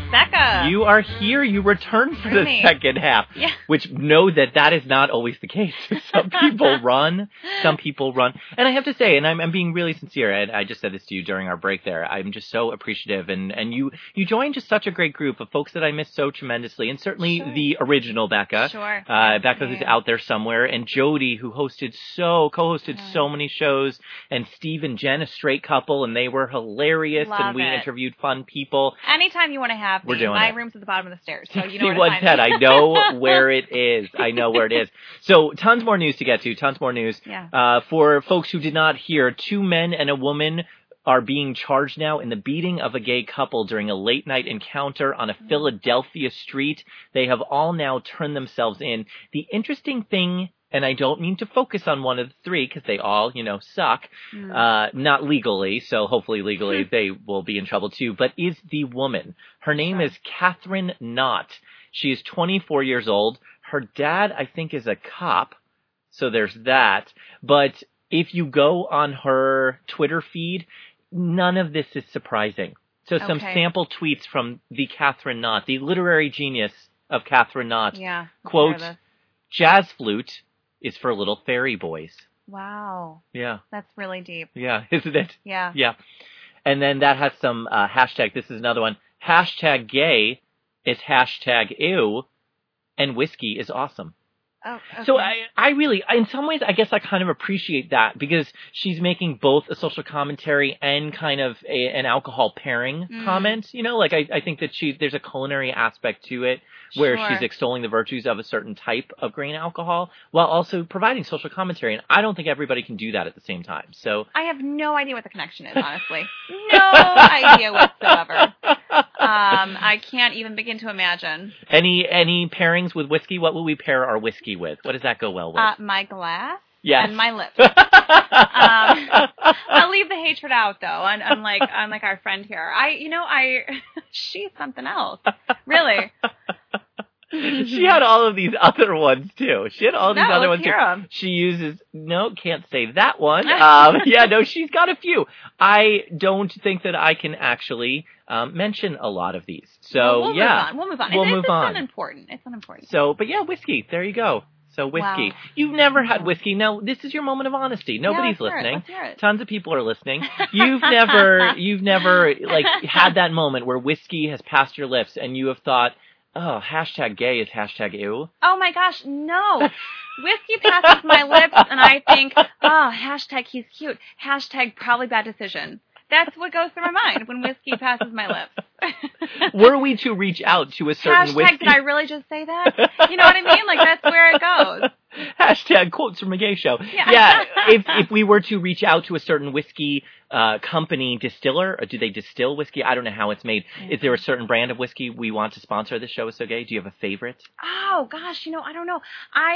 Becca.
You are here. You return for the second half.
Yeah.
Which, know that is not always the case. Some people run. And I have to say, and I'm being really sincere, and I just said this to you during our break there, I'm just so appreciative. And you joined just such a great group of folks that I miss so tremendously. And certainly the original Becca.
Sure.
Becca, who's out there somewhere. And Jody, who co-hosted so many shows. And Steve and Jen, a straight couple, and they were hilarious. And we interviewed fun people.
Anytime you want to have me, my room's at the bottom of the stairs, so you know where to find me.
I know where it is. So tons more news to get to,
Yeah.
For folks who did not hear, 2 men and a woman are being charged now in the beating of a gay couple during a late-night encounter on a Philadelphia street. They have all now turned themselves in. The interesting thing, and I don't mean to focus on one of the 3 because they all, suck, not legally, so hopefully legally they will be in trouble too, but is the woman. Her name is Catherine Knott. She is 24 years old. Her dad, I think, is a cop, so there's that. But if you go on her Twitter feed, none of this is surprising. So some sample tweets from the Catherine Knott, the literary genius of Catherine Knott.
Yeah.
Quote, "Jazz flute is for little fairy boys."
Wow.
Yeah.
That's really deep.
Yeah, isn't it?
Yeah.
Yeah. And then that has some hashtag. This is another one. Hashtag gay is hashtag ew, and whiskey is awesome.
Oh, okay.
So I really, in some ways, I guess I kind of appreciate that because she's making both a social commentary and kind of an alcohol pairing comment. I think that there's a culinary aspect to it where she's extolling the virtues of a certain type of grain alcohol while also providing social commentary. And I don't think everybody can do that at the same time. So
I have no idea what the connection is, honestly. No idea whatsoever. I can't even begin to imagine.
Any pairings with whiskey? What will we pair our whiskey with? What does that go well with?
My glass
and
my lips. I'll leave the hatred out, though, unlike our friend here. She's something else. Really.
She had all of these other ones, too. She uses, can't say that one. She's got a few. I don't think that I can actually mention a lot of these. So,
we'll move on. It's unimportant. It's unimportant.
So, but whiskey. There you go. So whiskey.
Wow.
You've never had whiskey. Now, this is your moment of honesty. Nobody's listening.
Let's hear it.
Tons of people are listening. You've never had that moment where whiskey has passed your lips and you have thought, oh, hashtag gay is hashtag ew.
Oh my gosh, no. Whiskey passes my lips and I think, oh, hashtag he's cute. Hashtag probably bad decision. That's what goes through my mind when whiskey passes my lips.
Were we to reach out to a certain whiskey?
Did I really just say that? You know what I mean? That's where it goes.
Hashtag quotes from a gay show. Yeah. If we were to reach out to a certain whiskey company distiller, or do they distill whiskey? I don't know how it's made. Mm-hmm. Is there a certain brand of whiskey we want to sponsor this show is so gay? Do you have a favorite?
Oh gosh, I don't know.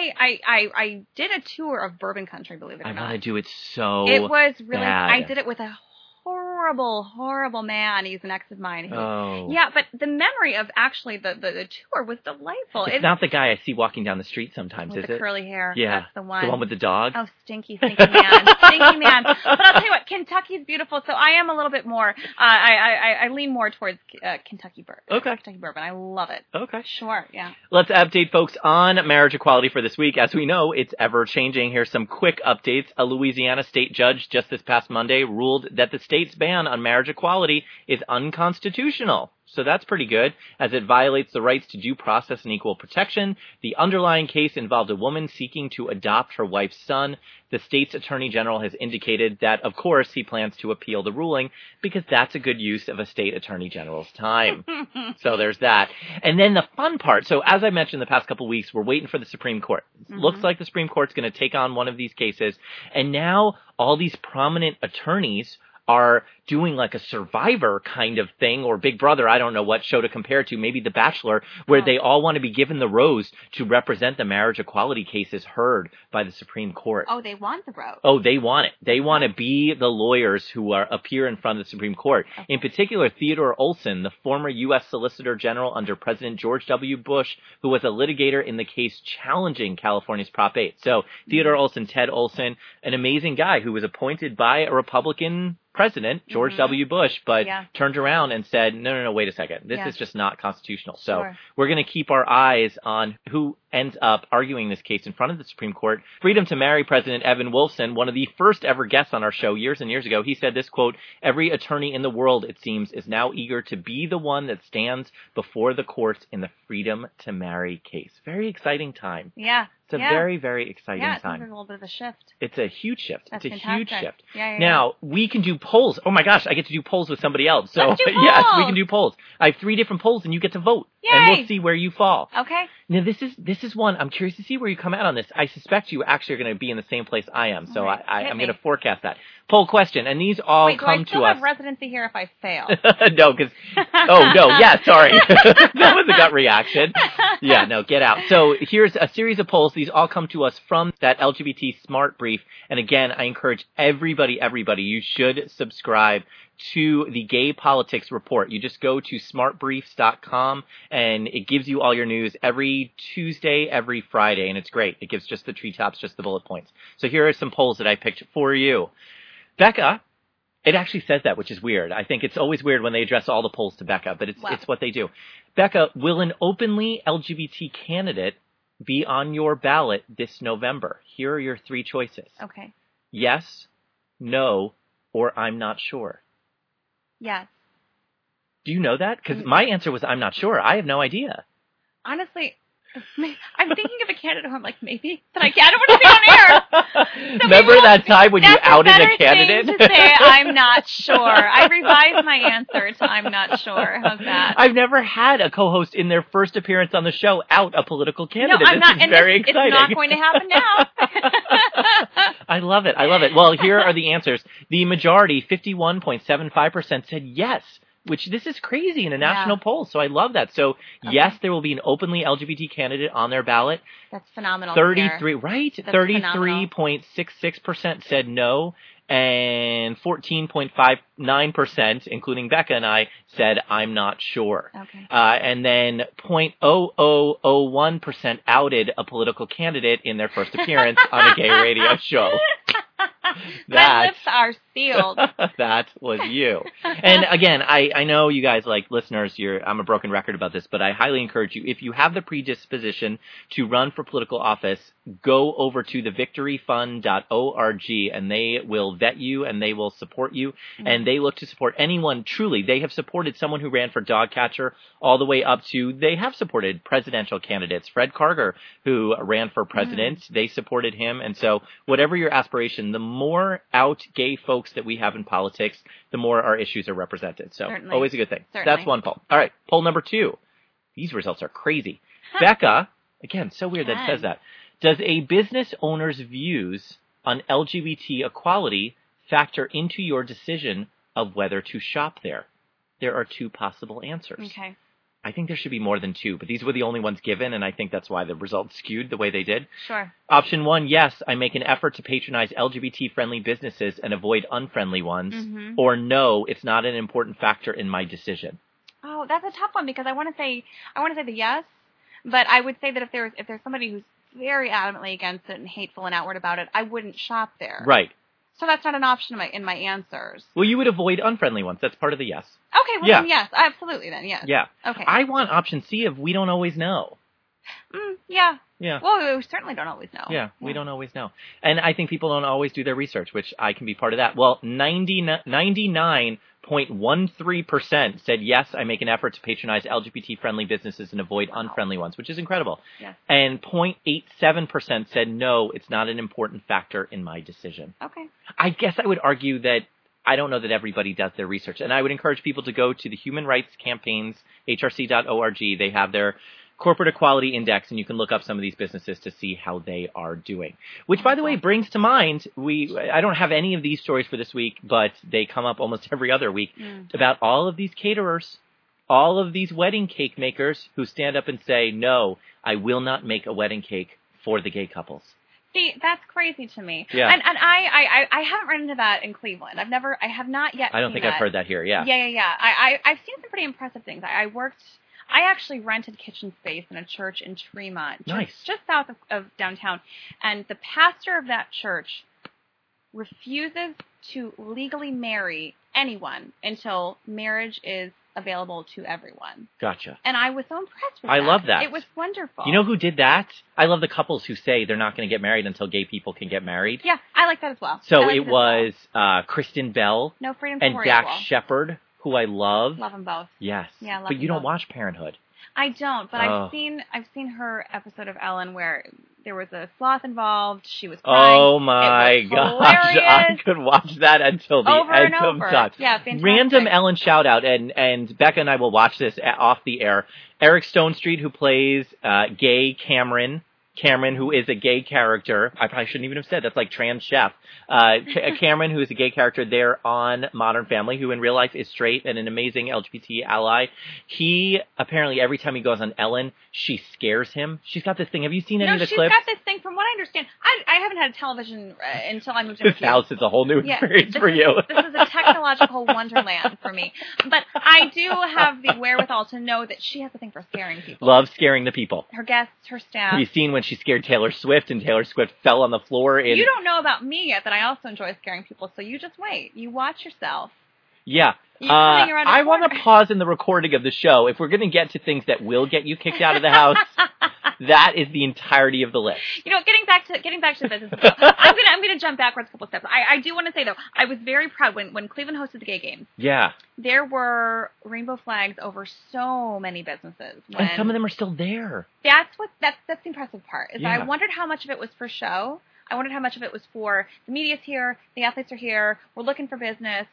I did a tour of bourbon country, believe it or not.
I want to do it so
It was really
bad.
I did it with a horrible man. He's an ex of mine. Yeah, but the memory of actually the tour was delightful.
It's not the guy I see walking down the street sometimes, is it?
With the curly hair.
Yeah.
That's the one.
The one with the dog?
Oh, stinky man. Stinky man. But I'll tell you what, Kentucky's beautiful, so I am a little bit more, I lean more towards Kentucky bourbon.
Okay.
Kentucky bourbon. I love it.
Okay.
Sure, yeah.
Let's update folks on marriage equality for this week. As we know, it's ever changing. Here's some quick updates. A Louisiana state judge just this past Monday ruled that the state's ban on marriage equality is unconstitutional. So that's pretty good, as it violates the rights to due process and equal protection. The underlying case involved a woman seeking to adopt her wife's son. The state's attorney general has indicated that, of course, he plans to appeal the ruling because that's a good use of a state attorney general's time. So there's that. And then the fun part. So as I mentioned the past couple of weeks, we're waiting for the Supreme Court. Mm-hmm. Looks like the Supreme Court's going to take on one of these cases. And now all these prominent attorneys are doing like a Survivor kind of thing, or Big Brother, I don't know what show to compare to, maybe The Bachelor, where they all want to be given the rose to represent the marriage equality cases heard by the Supreme Court.
Oh, they want the rose.
Oh, they want it. They want to be the lawyers who appear in front of the Supreme Court. Okay. In particular, Theodore Olson, the former U.S. Solicitor General under President George W. Bush, who was a litigator in the case challenging California's Prop 8. So Theodore Olson, Ted Olson, an amazing guy who was appointed by a Republican president, George W. Bush, but
Yeah.
turned around and said, no, wait a second. This
Yeah.
is just not constitutional. So
Sure.
we're going to keep our eyes on who ends up arguing this case in front of the Supreme Court. Freedom to Marry President Evan Wolfson, one of the first ever guests on our show years and years ago, he said this, quote, "Every attorney in the world, it seems, is now eager to be the one that stands before the courts in the Freedom to Marry case." Very exciting time.
Yeah.
It's a very, very exciting
Yeah, it seems
time.
like a little bit of a shift.
It's a huge shift.
That's
it's a
fantastic.
huge shift.
Yeah.
Now, we can do polls. Oh my gosh, I get to do polls with somebody else. So,
Let's do
yes, we
polls.
can do polls. I have 3 different polls and you get to vote.
Yay.
And we'll see where you fall.
Okay.
Now, this is one. I'm curious to see where you come out on this. I suspect you actually are going to be in the same place I am. So
All right,
I'm
me.
going to forecast that. Poll question. And these all
Wait,
come
do I still
to us.
have residency here if I fail?
No, because, oh, no, yeah, sorry. That was a gut reaction. Yeah, no, get out. So here's a series of polls. These all come to us from that LGBT Smart Brief. And again, I encourage everybody, you should subscribe to the Gay Politics Report. You just go to smartbriefs.com and it gives you all your news every Tuesday, every Friday, and it's great. It gives just the treetops, just the bullet points. So here are some polls that I picked for you. Becca, it actually says that, which is weird. I think it's always weird when they address all the polls to Becca, but it's what they do. Becca, will an openly LGBT candidate be on your ballot this November? Here are your 3 choices.
Okay.
Yes, no, or I'm not sure.
Yes.
Do you know that? Because my answer was I'm not sure. I have no idea.
Honestly, I'm thinking of a candidate who I'm like, maybe, but I don't want to be on air. So
remember that time when you outed a candidate?
Thing to say I'm not sure. I revised my answer to I'm not sure. How's that?
I've never had a co-host in their first appearance on the show out a political candidate.
No, I'm not.
This is very exciting.
It's not going to happen now.
I love it. Well, here are the answers. The majority, 51.75%, said yes. Which this is crazy in a national poll, so I love that. So yes, there will be an openly LGBT candidate on their ballot.
That's phenomenal.
33, right? 33.66% said no, and 14.59%, including Becca and I, said I'm not sure.
Okay.
And then 0.0001% outed a political candidate in their first appearance on a gay radio show.
My lips are sealed.
That was you. And again, I know you guys, like listeners, I'm a broken record about this, but I highly encourage you, if you have the predisposition to run for political office, go over to thevictoryfund.org and they will vet you and they will support you. Mm-hmm. And they look to support anyone truly. They have supported someone who ran for dog catcher all the way up to, they have supported presidential candidates. Fred Karger, who ran for president, they supported him. And so whatever your aspiration, the more out gay folks that we have in politics, the more our issues are represented. So
Certainly.
Always a good thing.
Certainly.
That's one poll. All right. Poll number 2. These results are crazy. Becca, again, so weird that it says that. Does a business owner's views on LGBT equality factor into your decision of whether to shop there? There are 2 possible answers.
Okay.
I think there should be more than 2, but these were the only ones given, and I think that's why the results skewed the way they did.
Sure.
Option 1, yes, I make an effort to patronize LGBT-friendly businesses and avoid unfriendly ones.
Mm-hmm.
Or no, it's not an important factor in my decision.
Oh, that's a tough one because I want to say the yes, but I would say that if there's somebody who's very adamantly against it and hateful and outward about it, I wouldn't shop there.
Right.
So that's not an option in my answers.
Well, you would avoid unfriendly ones. That's part of the yes.
Okay, well then yes, absolutely then, yes.
Yeah.
Okay.
I want option C of we don't always know.
Yeah.
Yeah.
Well, we certainly don't always know.
Yeah, we don't always know. And I think people don't always do their research, which I can be part of that. Well, 99.13% said, yes, I make an effort to patronize LGBT-friendly businesses and avoid unfriendly ones, which is incredible.
Yes.
And 0.87% said, no, it's not an important factor in my decision.
Okay.
I guess I would argue that I don't know that everybody does their research. And I would encourage people to go to the Human Rights Campaigns, hrc.org. They have their Corporate Equality Index, and you can look up some of these businesses to see how they are doing. Which, by the way, brings to mind, I don't have any of these stories for this week, but they come up almost every other week, about all of these caterers, all of these wedding cake makers who stand up and say, no, I will not make a wedding cake for the gay couples.
See, that's crazy to me.
Yeah.
And I haven't run into that in Cleveland. I have not yet.
I don't think I've heard that here. Yeah.
Yeah. I've seen some pretty impressive things. I actually rented kitchen space in a church in Tremont, just south of downtown, and the pastor of that church refuses to legally marry anyone until marriage is available to everyone.
Gotcha.
And I was so impressed with
I
that.
love that.
It was wonderful.
You know who did that? I love the couples who say they're not going to get married until gay people can get married.
Yeah, I like that as well.
So
like
it was Kristen Bell
No Freedom
and
for
Dax
Equal.
Shepard, who I love.
Love them both.
Yes.
Yeah, love
but you
them
don't
both.
watch Parenthood.
I don't, but
Oh.
I've seen her episode of Ellen where there was a sloth involved. She was crying.
Oh my
It was
gosh,
hilarious.
I could watch that until the
Over
end
and
of
over.
time.
Yeah, fantastic.
Random Ellen shout out, and Becca and I will watch this off the air. Eric Stonestreet, who plays gay Cameron, who is a gay character. I probably shouldn't even have said that's like trans chef. Cameron, who is a gay character there on Modern Family, who in real life is straight and an amazing LGBT ally. He apparently every time he goes on Ellen, she scares him. She's got this thing. Have you seen any of the
she's
clips?
got this thing. From what I understand, I haven't had a television until I moved in
This
with you.
house is a whole new experience for you.
This is a technological wonderland for me. But I do have the wherewithal to know that she has a thing for scaring people.
Love scaring the people.
Her guests, her staff.
Have you seen when she scared Taylor Swift and Taylor Swift fell on the floor?
You don't know about me yet that I also enjoy scaring people, so you just wait. You watch yourself.
Yeah.
You're coming around a
I want to
corner.
pause in the recording of the show. If we're going to get to things that will get you kicked out of the house, that is the entirety of the list.
You know, getting back to business. I'm gonna jump backwards a couple steps. I do want to say though, I was very proud when Cleveland hosted the gay games.
Yeah.
There were rainbow flags over so many businesses.
And some of them are still there.
That's the impressive part. Is
Yeah.
I wondered how much of it was for show. I wondered how much of it was for the media's here, the athletes are here, we're looking for business.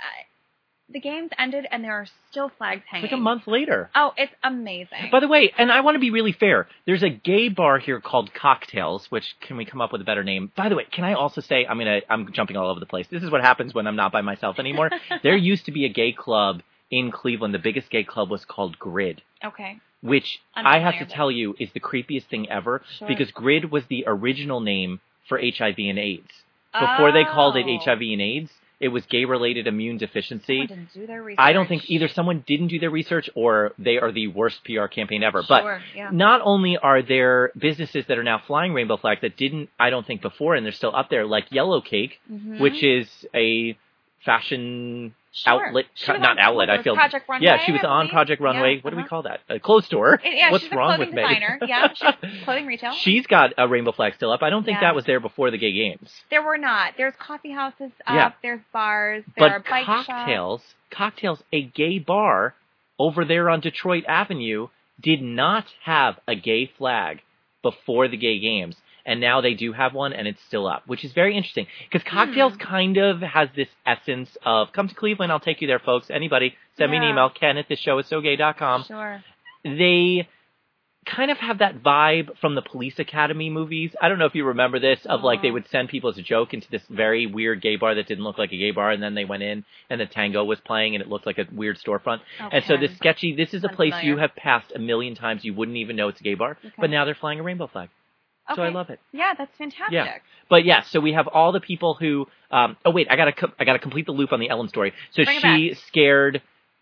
The games ended and there are still flags hanging.
It's like a month later.
Oh, it's amazing.
By the way, and I want to be really fair, there's a gay bar here called Cocktails, which can we come up with a better name? By the way, can I also say, I'm jumping all over the place. This is what happens when I'm not by myself anymore. There used to be a gay club in Cleveland. The biggest gay club was called Grid.
Okay.
Which I have to tell you is the creepiest thing ever.
Sure.
Because Grid was the original name for HIV and AIDS. Before they called it HIV and AIDS, it was gay-related immune deficiency.
Someone didn't do their research.
I don't think either someone didn't do their research or they are the worst PR campaign ever.
Sure,
But
yeah.
not only are there businesses that are now flying rainbow flags that didn't, I don't think, before, and they're still up there, like Yellow Cake,
Mhm.
which is a fashion
Sure.
outlet,
She was
not
on-
outlet, I
was
feel.
Project Runway,
yeah, she was
I
on
believe.
Project Runway.
Yeah,
What do we
uh-huh.
call that? A clothes store.
Yeah,
What's
she's a
wrong
clothing
with
designer.
me?
Yeah, she's clothing retail.
She's got a rainbow flag still up. I don't think
Yeah.
that was there before the gay games.
There were not. There's coffee houses up.
Yeah.
There's bars. There are
But
bike shops.
Cocktails, a gay bar over there on Detroit Avenue, did not have a gay flag before the gay games. And now they do have one, and it's still up, which is very interesting. Because Cocktails kind of has this essence of, come to Cleveland, I'll take you there, folks. Anybody, send me an
Yeah.
email, ken@thisshowiссogay.com.
Sure.
They kind of have that vibe from the Police Academy movies. I don't know if you remember this, of like they would send people as a joke into this very weird gay bar that didn't look like a gay bar, and then they went in, and the tango was playing, and it looked like a weird storefront. And so this sketchy, this is a place you
Unfamiliar.
have passed a million times, you wouldn't even know it's a gay bar, but now they're flying a rainbow flag. So I
Okay.
love it.
Yeah, that's fantastic.
Yeah. But yeah, so we have all the people who. Oh wait, I gotta complete the loop on the Ellen story. So
Bring it
she scared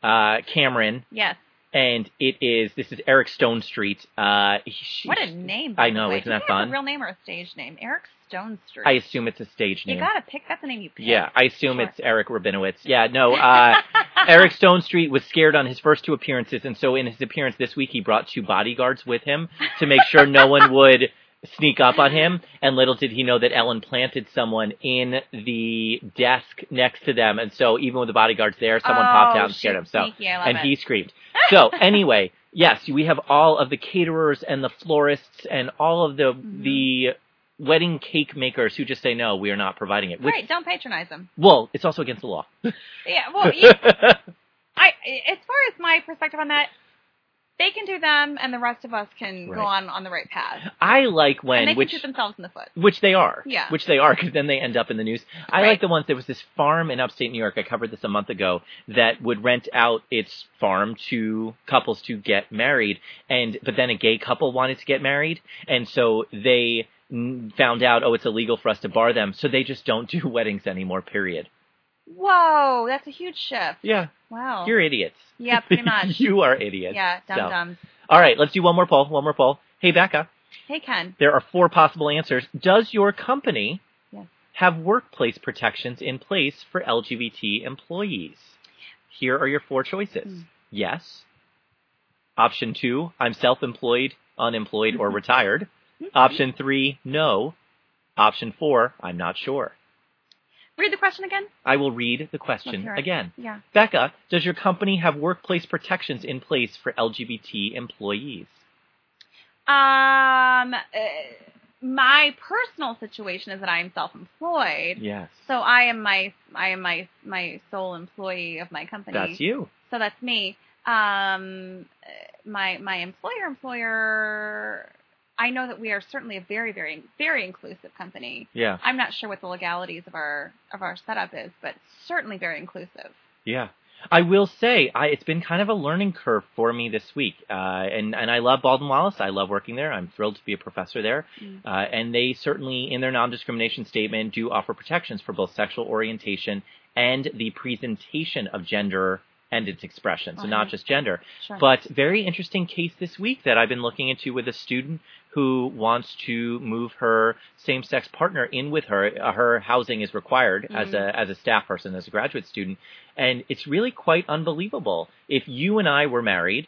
Cameron,
Yes.
and this is Eric Stonestreet.
What a name. By
I know,
the way.
isn't
Do you
that
think that's
fun?
a real name or a stage name? Eric Stonestreet.
I assume it's a stage
You
name.
gotta pick. That's the name you pick.
Yeah, I assume
Sure.
it's Eric Rabinowitz. Yeah, no, Eric Stonestreet was scared on his first two appearances, and so in his appearance this week, he brought 2 bodyguards with him to make sure no one would sneak up on him, and little did he know that Ellen planted someone in the desk next to them, and so even with the bodyguards there, someone popped out and scared him. So,
sneaky. I love
and
it.
he screamed. So anyway, yes, we have all of the caterers and the florists and all of the wedding cake makers who just say no, we are not providing it. Which,
Right, don't patronize them.
well, it's also against the law.
Yeah, well, as far as my perspective on that, they can do them, and the rest of us can go on the right path.
I like when
And they can shoot themselves in the foot.
Which they are.
Yeah.
Which they are, because then they end up in the news. I
Right.
like the ones, there was this farm in upstate New York, I covered this a month ago, that would rent out its farm to couples to get married, but then a gay couple wanted to get married, and so they found out, it's illegal for us to bar them, so they just don't do weddings anymore, period.
Whoa, that's a huge shift.
Yeah.
Wow.
You're idiots.
Yeah, pretty much.
You are idiots.
Yeah,
So.
dum-dums.
All right, let's do one more poll. Hey, Becca.
Hey, Ken.
There are 4 possible answers. Does your company have workplace protections in place for LGBT employees? Here are your 4 choices. Yes. Option 2, I'm self-employed, unemployed, or retired. Option 3, no. Option 4, I'm not sure.
Read the question again.
I will read the question again.
Yeah.
Becca, does your company have workplace protections in place for LGBT employees?
My personal situation is that I am self-employed.
Yes.
So I am my sole employee of my company.
That's you.
So that's me. My employer, I know that we are certainly a very, very, very inclusive company.
Yeah.
I'm not sure what the legalities of our setup is, but certainly very inclusive.
Yeah. I will say, it's been kind of a learning curve for me this week. And I love Baldwin Wallace. I love working there. I'm thrilled to be a professor there. And they certainly, in their non-discrimination statement, do offer protections for both sexual orientation and the presentation of gender and its expression, so not just gender.
Sure.
But very interesting case this week that I've been looking into with a student who wants to move her same-sex partner in with her. Her housing is required as a staff person, as a graduate student, and it's really quite unbelievable. If you and I were married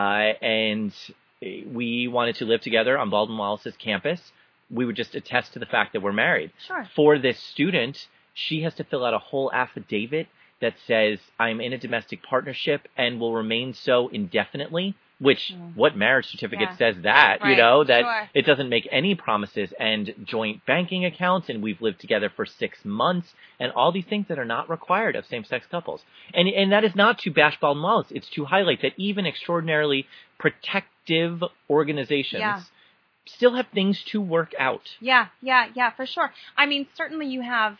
and we wanted to live together on Baldwin Wallace's campus, we would just attest to the fact that we're married.
Sure.
For this student, she has to fill out a whole affidavit that says, I'm in a domestic partnership and will remain so indefinitely, which what marriage certificate says that,
right.
you know, that
Sure.
it doesn't make any promises, and joint banking accounts, and we've lived together for 6 months, and all these things that are not required of same-sex couples. And that is not to bash Baldwin Wallace, it's to highlight that even extraordinarily protective organizations still have things to work out.
Yeah, for sure. I mean, certainly you have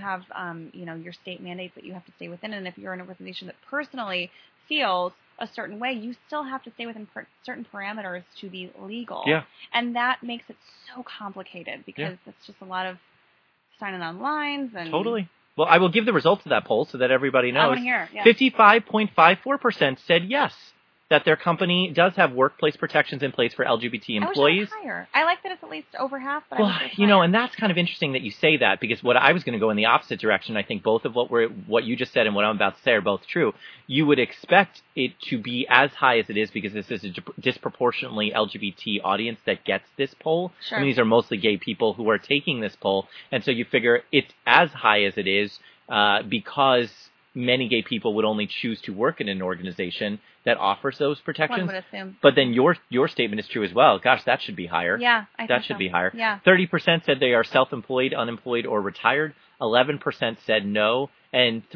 your state mandates that you have to stay within, and if you're in an organization that personally feels a certain way, you still have to stay within certain parameters to be legal.
Yeah.
And that makes it so complicated because it's just a lot of signing on lines and...
Totally. Well, I will give the results of that poll so that everybody knows.
I want to hear. Yeah.
55.54% said yes, that their company does have workplace protections in place for LGBT employees.
I wish it was higher. I like that it's at least over half, but
well,
I wish it was higher.
and that's kind of interesting that you say that, because what I was going to go in the opposite direction. I think both of what you just said and what I'm about to say are both true. You would expect it to be as high as it is because this is a disproportionately LGBT audience that gets this poll.
Sure.
I mean, these are mostly gay people who are taking this poll, and so you figure it's as high as it is because many gay people would only choose to work in an organization that offers those protections.
One would assume.
But then your statement is true as well. Gosh, that should be higher.
Yeah, I think
that should
so.
be higher.
Yeah.
30% said they are self-employed, unemployed, or retired. 11% said no. And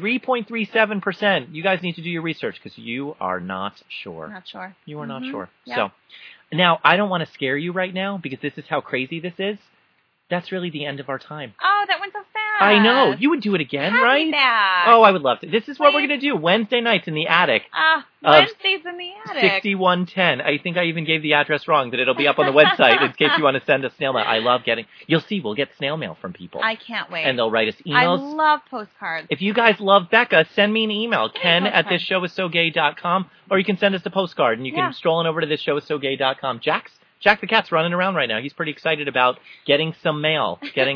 3.37%, you guys need to do your research because you are not sure.
Not sure.
You are not sure.
Yeah.
So, now, I don't want to scare you right now because this is how crazy this is. That's really the end of our time.
Oh, that went so fast.
I know. You would do it again,
Have
right?
me back.
Oh, I would love to. This is what we're
Please.
going to do. Wednesday nights in the attic.
Wednesdays in the attic.
6110. I think I even gave the address wrong, but it'll be up on the website in case you want to send us snail mail. I love you'll see, we'll get snail mail from people.
I can't wait.
And they'll write us
I
emails.
love postcards.
If you guys love Becca, send me an email,
Send me a
Ken at
postcard.
thisshowissogay.com, or you can send us a postcard, and you can stroll on over to thisshowissogay.com. Jack the cat's running around right now. He's pretty excited about getting some mail.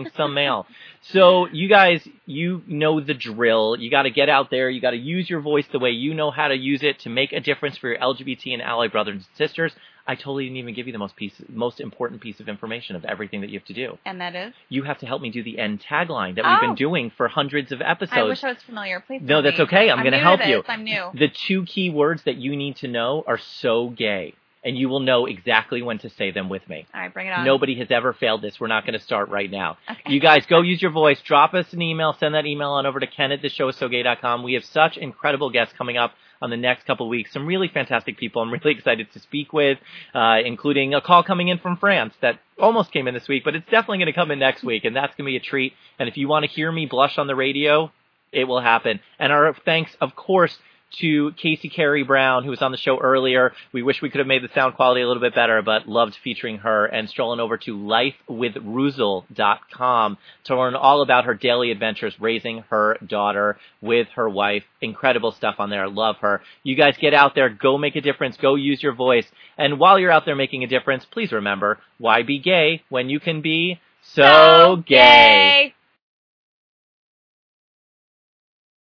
So you guys, you know the drill. You got to get out there. You got to use your voice the way you know how to use it to make a difference for your LGBT and ally brothers and sisters. I totally didn't even give you the most important piece of information of everything that you have to do.
And that is?
You have to help me do the end tagline that we've been doing for hundreds of episodes.
I wish I was familiar. Please
No,
tell
that's
me.
okay. I'm going to help you.
I'm new.
The 2 key words that you need to know are so gay. And you will know exactly when to say them with me.
All right, bring it on.
Nobody has ever failed this. We're not going to start right now.
Okay.
You guys, go use your voice. Drop us an email. Send that email on over to Ken at thisshowissogay.com. We have such incredible guests coming up on the next couple of weeks. Some really fantastic people I'm really excited to speak with, including a call coming in from France that almost came in this week, but it's definitely going to come in next week, and that's going to be a treat. And if you want to hear me blush on the radio, it will happen. And our thanks, of course, to Casey Carey Brown, who was on the show earlier. We wish we could have made the sound quality a little bit better, but loved featuring her, and strolling over to lifewithruzel.com to learn all about her daily adventures raising her daughter with her wife. Incredible stuff on there. Love her. You guys get out there. Go make a difference. Go use your voice. And while you're out there making a difference, please remember, why be gay when you can be so gay?